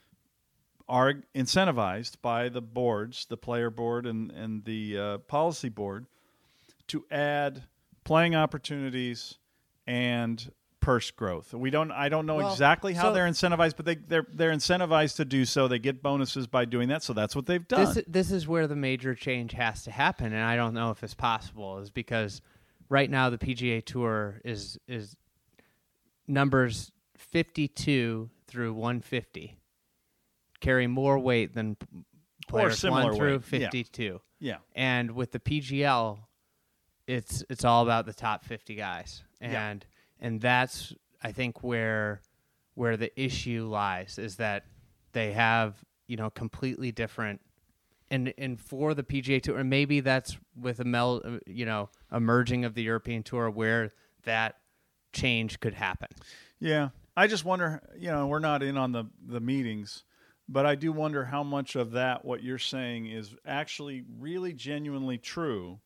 are incentivized by the boards, the player board and, and the uh, policy board, to add playing opportunities and purse growth. We don't. I don't know Well, exactly how so- they're incentivized, but they they're they're incentivized to do so. They get bonuses by doing that, so that's what they've done. This this is where the major change has to happen, and I don't know if it's possible. Is because right now the P G A Tour is is numbers fifty-two through one fifty carry more weight than p- players similar one through weight, yeah. fifty-two. yeah, And with the P G L, it's it's all about the top fifty guys, Yeah. and and that's I think where where the issue lies is that they have you know completely different, and and for the P G A Tour, and maybe that's with a mel you know a merging of the European Tour where that change could happen. yeah. I just wonder. You know, we're not in on the the meetings, But I do wonder how much of that, what you're saying, is actually really genuinely true,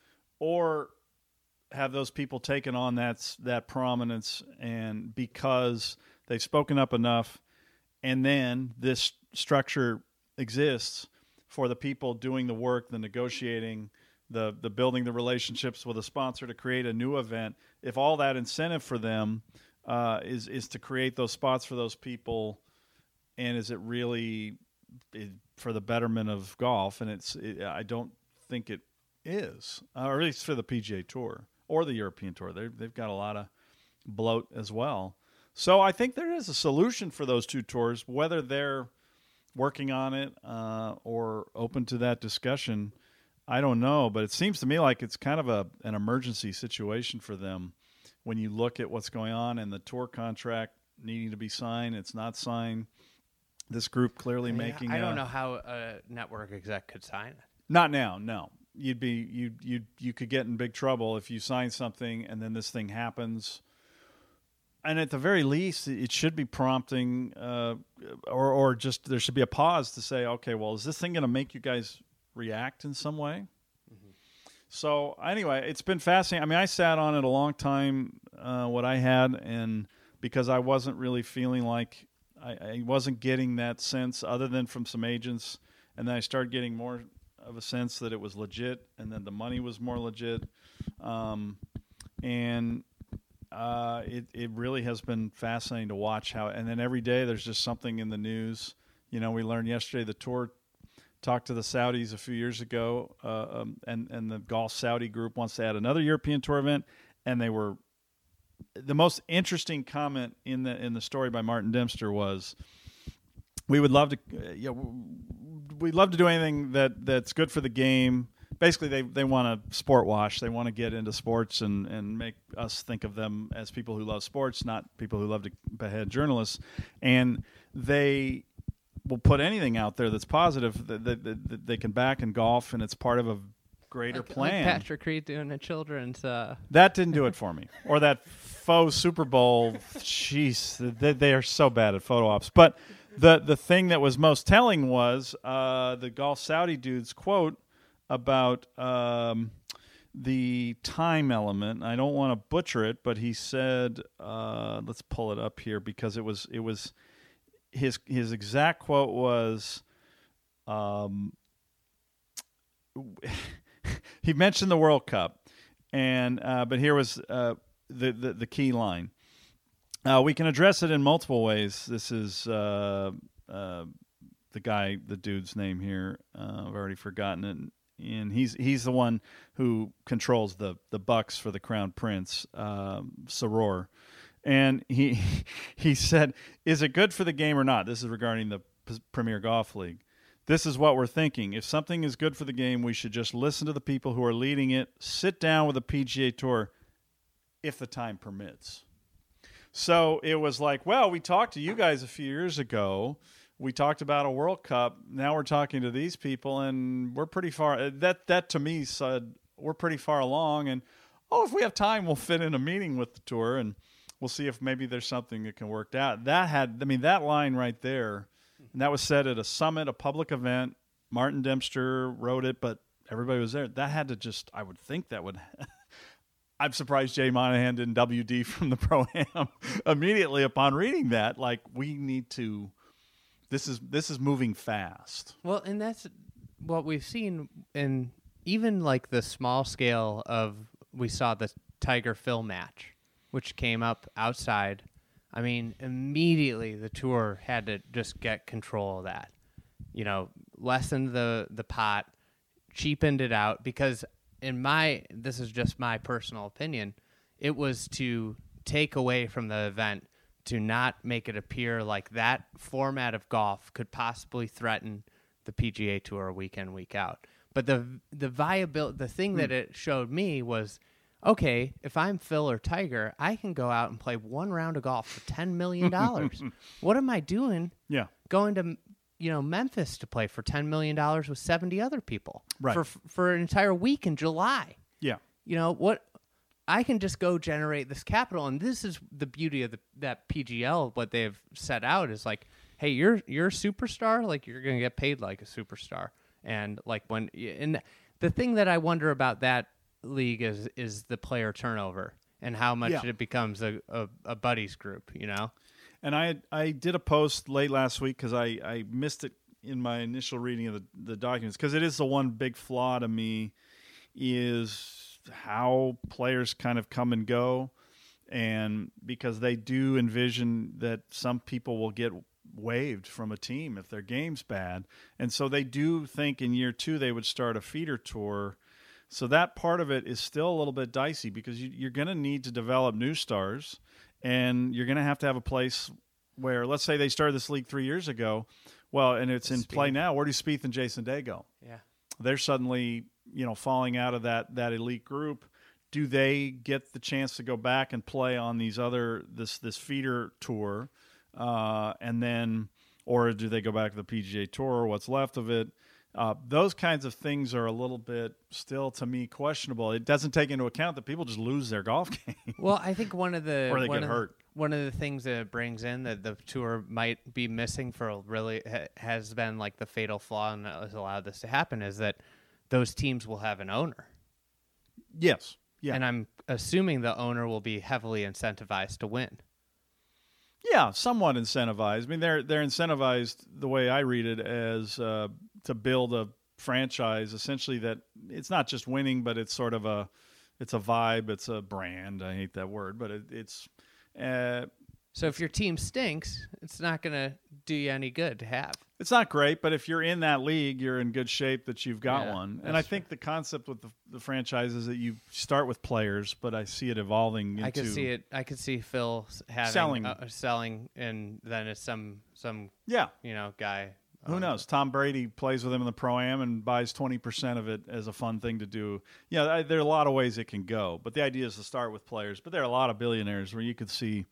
or have those people taken on that, that prominence and because they've spoken up enough, and then this structure exists for the people doing the work, the negotiating, the the building the relationships with a sponsor to create a new event. If all that incentive for them uh, is is to create those spots for those people, and is it really for the betterment of golf? And it's it, I don't think it is, or at least for the P G A Tour or the European Tour. They've they've got a lot of bloat as well. So I think there is a solution for those two tours, whether they're working on it uh, or open to that discussion. I don't know, but it seems to me like it's kind of a an emergency situation for them when you look at what's going on and the tour contract needing to be signed. It's not signed. This group clearly yeah, making. I don't a, know how a network exec could sign it. Not now, no. You'd be you you you could get in big trouble if you sign something and then this thing happens. And at the very least, it should be prompting, uh, or or just there should be a pause to say, okay, well, is this thing going to make you guys react in some way? Mm-hmm. So anyway, it's been fascinating. I mean, I sat on it a long time, uh, what I had, and because I wasn't really feeling like I, I wasn't getting that sense other than from some agents, and then I started getting more of a sense that it was legit, and then the money was more legit, um, and uh, it it really has been fascinating to watch how. And then every day there's just something in the news. You know, we learned yesterday the tour talked to the Saudis a few years ago, uh, um, and and the Golf Saudi group wants to add another European Tour event, and they were the most interesting comment in the in the story by Martin Dempster was, we would love to, uh, you know, we'd love to do anything that, that's good for the game. Basically, they they want to sport wash. They want to get into sports and, and make us think of them as people who love sports, not people who love to behead journalists. And they will put anything out there that's positive that, that, that, that they can back in golf, and it's part of a greater like, plan. Like Patrick Reed doing a children's. Uh... That didn't do it for me. Or that faux Super Bowl. Jeez, they, they are so bad at photo ops. But the the thing that was most telling was uh, the Golf Saudi dude's quote about um, the time element. I don't want to butcher it, but he said, uh, let's pull it up here because it was it was his his exact quote was. Um, he mentioned the World Cup, and uh, but here was uh, the, the the key line. Uh, we can address it in multiple ways. This is uh, uh, the guy, the dude's name here. Uh, I've already forgotten it, and he's he's the one who controls the the bucks for the Crown Prince, um, Saror, and he he said, "Is it good for the game or not?" This is regarding the P- Premier Golf League. This is what we're thinking. If something is good for the game, we should just listen to the people who are leading it, sit down with the P G A Tour if the time permits. So it was like, well, we talked to you guys a few years ago. We talked about a World Cup. Now we're talking to these people, and we're pretty far. That, that to me said we're pretty far along. And, oh, if we have time, we'll fit in a meeting with the tour, and we'll see if maybe there's something that can work out. That had, I mean, that line right there, and that was said at a summit, a public event. Martin Dempster wrote it, but everybody was there. That had to just, I would think that would. I'm surprised Jay Monahan didn't W D from the Pro-Am immediately upon reading that. Like, we need to. This is this is moving fast. Well, and that's what we've seen in even like the small scale of. We saw the Tiger Phil match, which came up outside. I mean, immediately the tour had to just get control of that. You know, lessened the, the pot, cheapened it out, because in my, this is just my personal opinion, it was to take away from the event, to not make it appear like that format of golf could possibly threaten the P G A Tour week in, week out. But the the viability, the thing mm. that it showed me was, okay, if I'm Phil or Tiger, I can go out and play one round of golf for ten million dollars. What am I doing? Yeah. Going to, you know, Memphis to play for ten million dollars with seventy other people right. for for an entire week in July. Yeah. You know, what I can just go generate this capital, and this is the beauty of the, that P G L, what they've set out is like, hey, you're you're a superstar, like you're gonna get paid like a superstar. And like when and the thing that I wonder about that league is is the player turnover and how much Yeah. it becomes a, a, a buddies group, you know? And I I did a post late last week because I, I missed it in my initial reading of the, the documents, because it is the one big flaw to me is how players kind of come and go, and because they do envision that some people will get waived from a team if their game's bad, and so they do think in year two they would start a feeder tour. So that part of it is still a little bit dicey because you, you're going to need to develop new stars, and you're going to have to have a place where, let's say they started this league three years ago, well, and it's in Spieth. play now. Where do Spieth and Jason Day go? Yeah. They're suddenly, you know, falling out of that that elite group. Do they get the chance to go back and play on these other this this feeder tour, uh, and then, or do they go back to the P G A Tour? What's left of it? Uh, those kinds of things are a little bit still, to me, questionable. It doesn't take into account that people just lose their golf game. Well, I think one of the Or they one get of hurt. The, one of the things that it brings in that the tour might be missing for a really ha, has been like the fatal flaw and that has allowed this to happen is that those teams will have an owner. Yes. Yeah. And I'm assuming the owner will be heavily incentivized to win. Yeah, somewhat incentivized. I mean, they're they're incentivized the way I read it as uh, to build a franchise, essentially that it's not just winning, but it's sort of a it's a vibe, it's a brand. I hate that word, but it, it's. Uh, So if your team stinks, it's not going to do you any good to have. It's not great, but if you're in that league, you're in good shape that you've got Yeah, one. And that's I think the concept with the, the franchise is that you start with players, but I see it evolving into I could see it. I could see Phil s- having Selling. uh, selling, and then it's some some Yeah. you know guy. Who um, knows? Tom Brady plays with him in the Pro-Am and buys twenty percent of it as a fun thing to do. Yeah, I- there are a lot of ways it can go, but the idea is to start with players. But there are a lot of billionaires where you could see,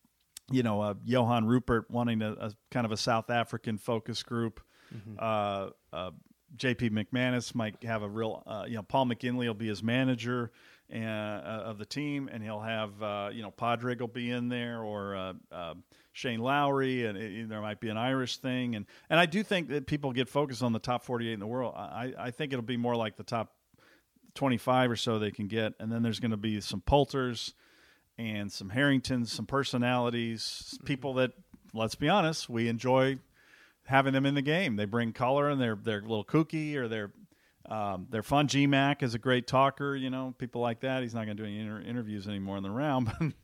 you know, uh, Johan Rupert wanting a, a kind of a South African focus group. Mm-hmm. Uh, uh, J P McManus might have a real, uh, you know, Paul McKinley will be his manager uh, uh, of the team, and he'll have, uh, you know, Padraig will be in there, or uh, uh, Shane Lowry, and it, there might be an Irish thing. And, and I do think that people get focused on the top forty-eight in the world. I, I think it'll be more like the top twenty-five or so they can get, and then there's going to be some Poulters and some Harringtons, some personalities, people that, let's be honest, we enjoy having them in the game. They bring color, and they're they're a little kooky, or they're um, they're fun. G Mac is a great talker, you know, people like that. He's not going to do any inter- interviews anymore in the round.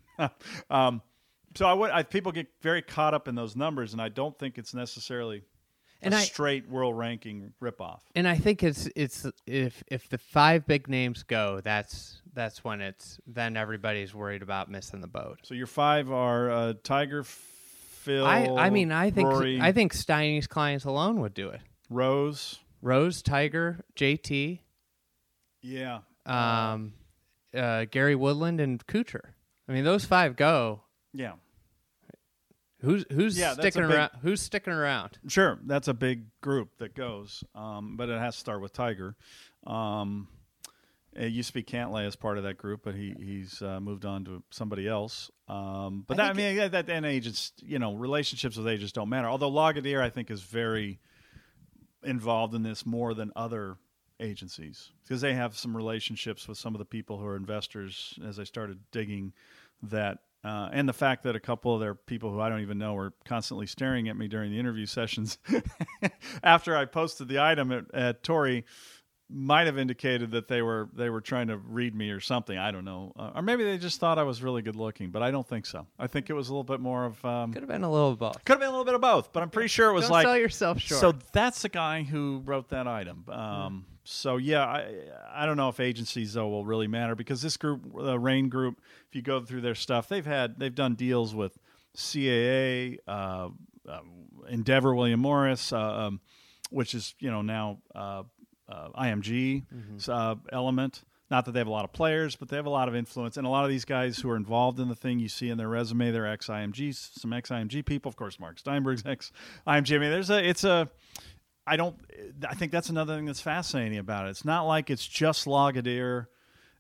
um, so I would I, people get very caught up in those numbers, and I don't think it's necessarily And a I- straight world ranking ripoff. And I think it's it's if if the five big names go, that's that's when it's then everybody's worried about missing the boat. So your five are uh, Tiger, Phil. I I mean I think Rory, I think Steiny's clients alone would do it. Rose. Rose, Tiger, J T, Yeah. um, uh, Gary Woodland, and Kuchar. I mean, those five go. Yeah. Who's who's Yeah, that's sticking a big- around? Who's sticking around? Sure, that's a big group that goes, um, but it has to start with Tiger. Um, it used to be Cantlay as part of that group, but he he's uh, moved on to somebody else. Um, but I that, I think mean, that, that and agents, you know, relationships with agents don't matter. Although Lagadier, I think, is very involved in this more than other agencies because they have some relationships with some of the people who are investors. As I started digging that. Uh, and the fact that a couple of their people who I don't even know were constantly staring at me during the interview sessions after I posted the item at, at Tory might have indicated that they were they were trying to read me or something. I don't know. Uh, or maybe they just thought I was really good looking, but I don't think so. I think it was a little bit more of... Um, Could have been a little of both. could have been a little bit of both, but I'm pretty sure it was Don't like... sell yourself short. So that's the guy who wrote that item. Um, So, yeah, I, I don't know if agencies, though, will really matter because this group, the Rain Group, if you go through their stuff, they've had they've done deals with C A A, uh, uh, Endeavor, William Morris, uh, um, which is, you know, now uh, uh, I M G Mm-hmm. uh, Element. Not that they have a lot of players, but they have a lot of influence. And a lot of these guys who are involved in the thing, you see in their resume, they're ex-I M G, some ex-I M G people. Of course, Mark Steinberg's ex-I M G. I mean, there's a, it's a... I don't. I think that's another thing that's fascinating about it. It's not like it's just Lagadier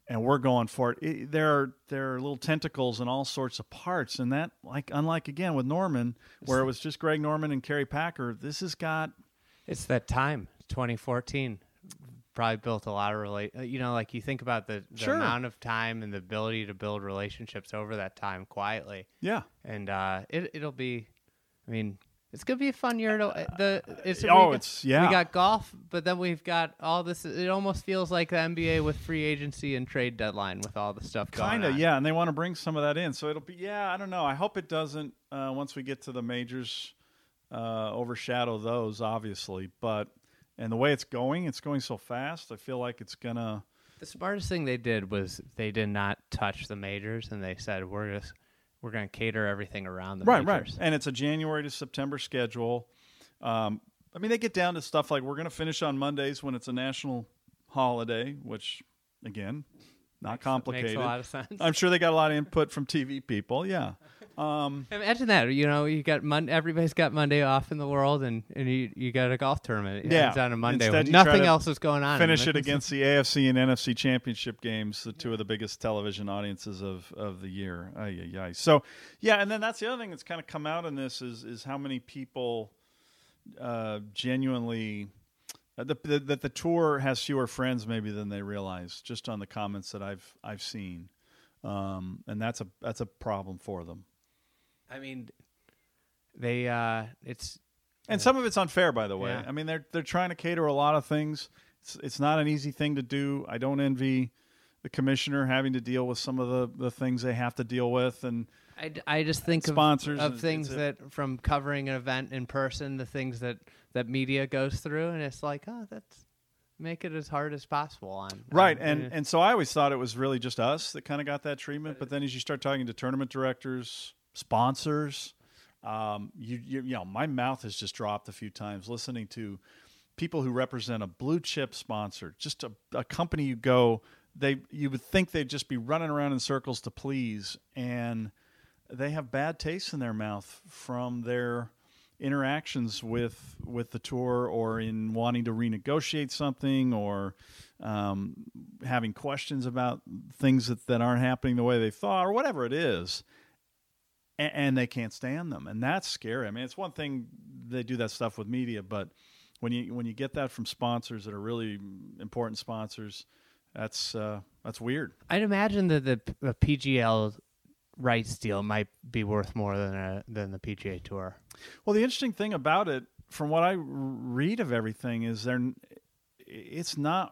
and we're going for it. it. There are there are little tentacles in all sorts of parts, and that like unlike again with Norman, where it was just Greg Norman and Kerry Packer. This has got it's that time twenty fourteen. Probably built a lot of relate. You know, like you think about the, the Sure. amount of time and the ability to build relationships over that time quietly. yeah. And uh, it it'll be, I mean, it's gonna be a fun year. To, the it's Oh, we got, it's- yeah. We got golf, but then we've got all this. It almost feels like the N B A with free agency and trade deadline with all the stuff going Kind of, on. yeah, and they want to bring some of that in. So it'll be, yeah, I don't know. I hope it doesn't, uh, once we get to the majors, uh, overshadow those, obviously. But, and the way it's going, it's going so fast, I feel like it's going to. The smartest thing they did was they did not touch the majors, and they said we're just we're going to cater everything around the Right, majors. right. And it's a January to September schedule. Um, I mean, they get down to stuff like we're going to finish on Mondays when it's a national holiday, which, again, not complicated. Makes a lot of sense. I'm sure they got a lot of input from T V people, yeah. Um, Imagine that. You know, you got Mon- everybody's got Monday off in the world, and, and you you got a golf tournament. It Yeah. ends on a Monday. Instead, when you try nothing to else is going on. finish And it against the A F C and N F C championship games, the two of the biggest television audiences of, of the year. Ay, ay, ay. So, yeah, and then that's the other thing that's kind of come out in this is is how many people uh, genuinely uh, the, the, that the tour has fewer friends maybe than they realize, just on the comments that I've I've seen, um, and that's a that's a problem for them. I mean, they uh, it's And some of it's unfair, by the way. Yeah. I mean, they're they're trying to cater a lot of things. It's it's not an easy thing to do. I don't envy the commissioner having to deal with some of the, the things they have to deal with. And I, I just think of, Sponsors, of it's- things it's a- that from covering an event in person, the things that, that media goes through, and it's like, oh, that's make it as hard as possible on right, on- and yeah. and so I always thought it was really just us that kind of got that treatment. But then as you start talking to tournament directors, sponsors, um, you, you you know, my mouth has just dropped a few times listening to people who represent a blue chip sponsor, just a, a company you go. They you would think they'd just be running around in circles to please, and they have bad taste in their mouth from their interactions with with the tour, or in wanting to renegotiate something, or um, having questions about things that, that aren't happening the way they thought, or whatever it is, and, and they can't stand them, and that's scary. I mean, it's one thing they do that stuff with media, but when you when you get that from sponsors that are really important sponsors, that's uh, that's weird. I'd imagine that the, the P G L rights deal might be worth more than a, than the P G A Tour. Well, the interesting thing about it, from what I read of everything, is they're it's not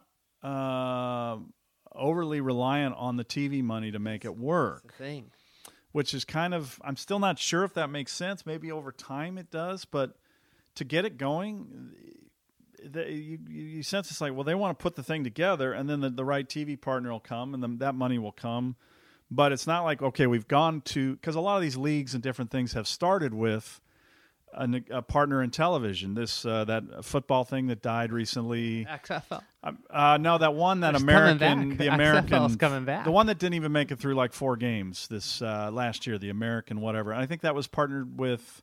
uh, overly reliant on the T V money to make it work, That's the thing. which is kind of, I'm still not sure if that makes sense. Maybe over time it does, but to get it going, the, you, you sense it's like, well, they want to put the thing together, and then the, the right T V partner will come, and then that money will come. But it's not like, okay, we've gone to, because a lot of these leagues and different things have started with a, a partner in television. This uh, that football thing that died recently. X F L. Uh, no, that one, that It's coming American, back. the X F L's American, coming back. the one that didn't even make it through like four games this uh, last year, the American whatever. And I think that was partnered with,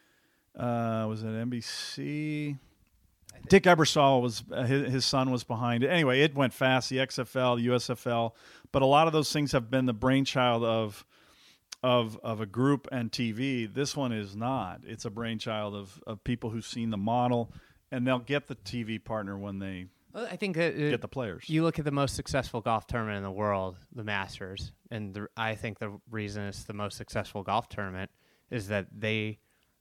uh, was it N B C? Dick Ebersol was uh, his, his son was behind it. Anyway, it went fast. The X F L, U S F L, but a lot of those things have been the brainchild of of of a group and T V. This one is not. It's a brainchild of of people who've seen the model, and they'll get the T V partner when they Well, I think that uh, get the players. you look at the most successful golf tournament in the world, the Masters, and the, I think the reason it's the most successful golf tournament is that they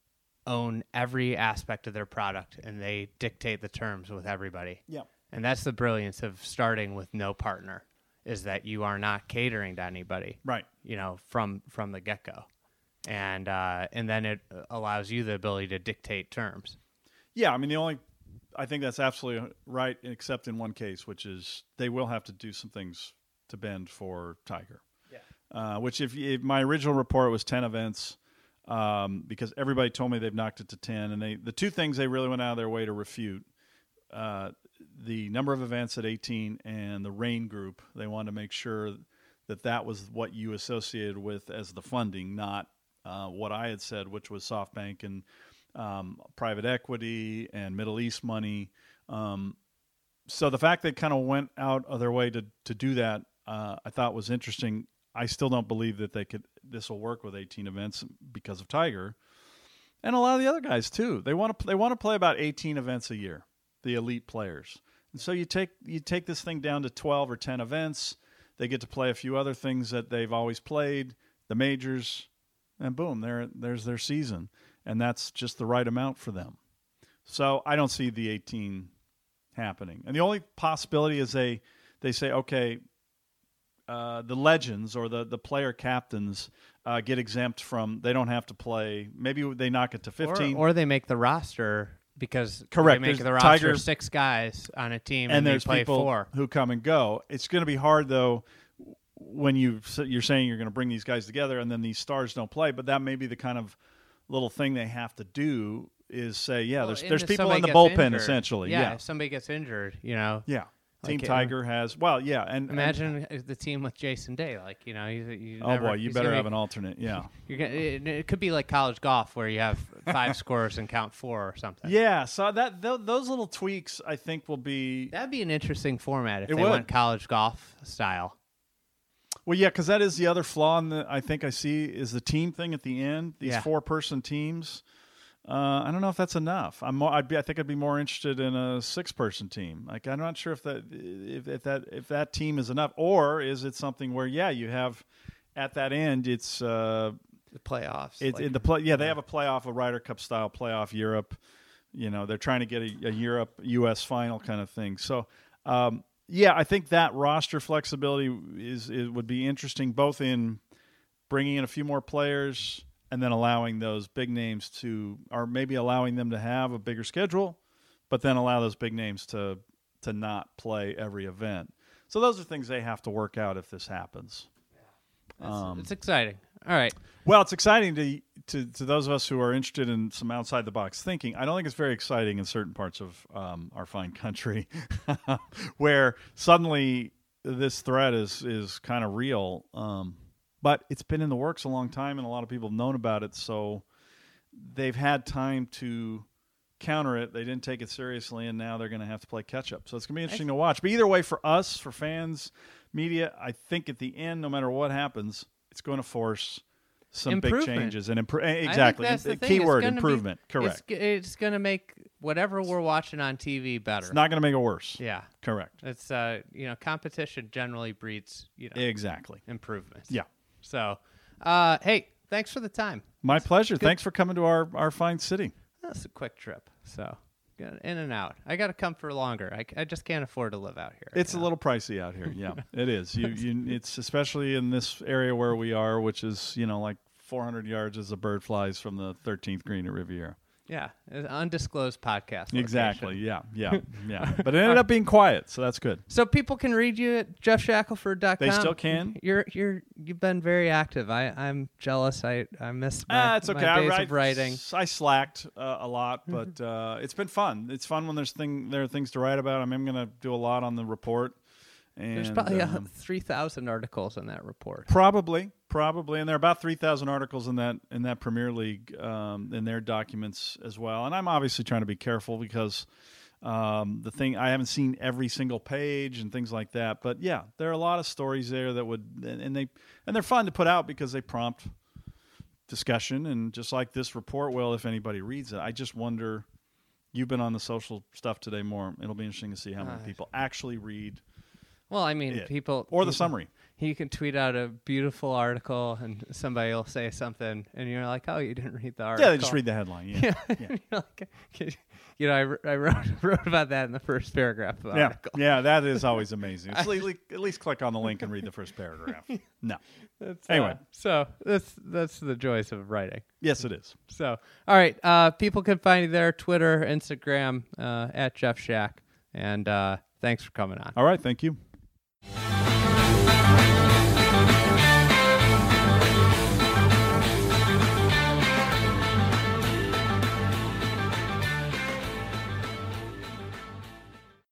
own every aspect of their product and they dictate the terms with everybody. Yeah. And that's the brilliance of starting with no partner, is that you are not catering to anybody, Right. you know, from from the get-go. And uh, and then it allows you the ability to dictate terms. Yeah, I mean, the only, I think that's absolutely right, except in one case, which is they will have to do some things to bend for Tiger. Yeah. Uh, which, if, if my original report was ten events, um, because everybody told me they've knocked it to ten, and they the two things they really went out of their way to refute, uh, the number of events at eighteen and the rain group. They wanted to make sure that that was what you associated with as the funding, not uh, what I had said, which was SoftBank and um, private equity and Middle East money. Um, so the fact they kind of went out of their way to to do that uh, I thought was interesting. I still don't believe that they could. This will work with eighteen events because of Tiger, and a lot of the other guys too. They want to. They want to play about eighteen events a year. The elite players, and so you take you take this thing down to twelve or ten events. They get to play a few other things that they've always played, the majors, and boom, there there's their season, and that's just the right amount for them. So I don't see the eighteen happening, and the only possibility is they they say, okay. Uh, the legends or the, the player captains uh, get exempt from, they don't have to play. Maybe they knock it to fifteen. Or, or they make the roster because Correct. they make There's the roster Tiger, six guys on a team and, and, there's they play people four. who come and go. It's going to be hard, though, when you, you're saying you're going to bring these guys together and then these stars don't play, but that may be the kind of little thing they have to do is say, yeah, Well, there's and there's if people somebody in the gets bullpen, injured- essentially. Yeah, Yeah. if somebody gets injured, you know. Yeah. Team Like, Tiger has, well, yeah. and Imagine the team with Jason Day, like you know, you, you Oh, never, boy, you he's better gonna have be- an alternate. Yeah. You're gonna, it, it could be like college golf where you have five scores and count four or something. Yeah. So that th- those little tweaks, I think, will be. That'd be an interesting format if It they would. went college golf style. Well, yeah, because that is the other flaw in the, I think I see is the team thing at the end. These Yeah. four-person teams. Uh, I don't know if that's enough. I'm more, I'd be, I think I'd be more interested in a six-person team. Like I'm not sure if that if, if that if that team is enough, or is it something where yeah, you have at that end it's uh, The playoffs. it's like- in the play. Yeah, they have a playoff, a Ryder Cup style playoff, Europe. You know, they're trying to get a, a Europe U S final kind of thing. So. Um, Yeah, I think that roster flexibility is it would be interesting, both in bringing in a few more players and then allowing those big names to, or maybe allowing them to have a bigger schedule, but then allow those big names to to not play every event. So those are things they have to work out if this happens. It's, Um, it's exciting. All right. Well, it's exciting to, to to those of us who are interested in some outside the box thinking. I don't think it's very exciting in certain parts of um, our fine country, where suddenly this threat is is kind of real. Um, but it's been in the works a long time, and a lot of people have known about it, so they've had time to counter it. They didn't take it seriously, and now they're going to have to play catch up. So it's going to be interesting to watch. But either way, for us, for fans, media, I think at the end, no matter what happens, it's going to force some big Improvement. changes and impro- I think exactly. that's the The thing. key It's word, gonna be- improvement. Correct. It's, g- it's going to make whatever we're watching on T V better. It's not going to make it worse. Yeah. Correct. It's uh, you know, competition generally breeds, you know, Exactly. improvements. Yeah. So, uh, hey, thanks for the time. My pleasure. Thanks for coming to our, our fine city. That's a quick trip. So, get in and out. I got to come for longer. I, I just can't afford to live out here. It's you a know? little pricey out here. Yeah, it is. You, you, it's especially in this area where we are, which is, you know, like four hundred yards as a bird flies from the thirteenth green at Riviera. Yeah, an undisclosed podcast. location. Exactly. Yeah, yeah, yeah. But it ended up being quiet, so that's good. So people can read you at jeff shackelford dot com. They still can. You're you're you've been very active. I I'm jealous. I I miss my, Ah, it's okay. my I days write, of writing. I slacked uh, a lot, but uh, it's been fun. It's fun when there's thing there are things to write about. I mean, I'm going to do a lot on the report. And, There's probably uh, um, three thousand articles in that report. Probably, probably, and there are about three thousand articles in that in that Premier League um, in their documents as well. And I'm obviously trying to be careful because um, the thing I haven't seen every single page and things like that. But yeah, there are a lot of stories there that would and, and they and they're fun to put out because they prompt discussion. And just like this report will, if anybody reads it, I just wonder. You've been on the social stuff today more. It'll be interesting to see how many Uh, people actually read. Well, I mean, it. people Or the people- summary. You can tweet out a beautiful article, and somebody will say something, and you're like, "Oh, you didn't read the article." Yeah, they just read the headline. Yeah, yeah. You're like, you know, I, wr- I wrote wrote about that in the first paragraph of the Yeah, article. yeah, that is always amazing. At least, at least click on the link and read the first paragraph. No. That's, Anyway. uh, so that's that's the joys of writing. Yes, it is. So, all right, uh, people can find you there: Twitter, Instagram, uh, at Jeff Shack, and uh, thanks for coming on. All right, thank you.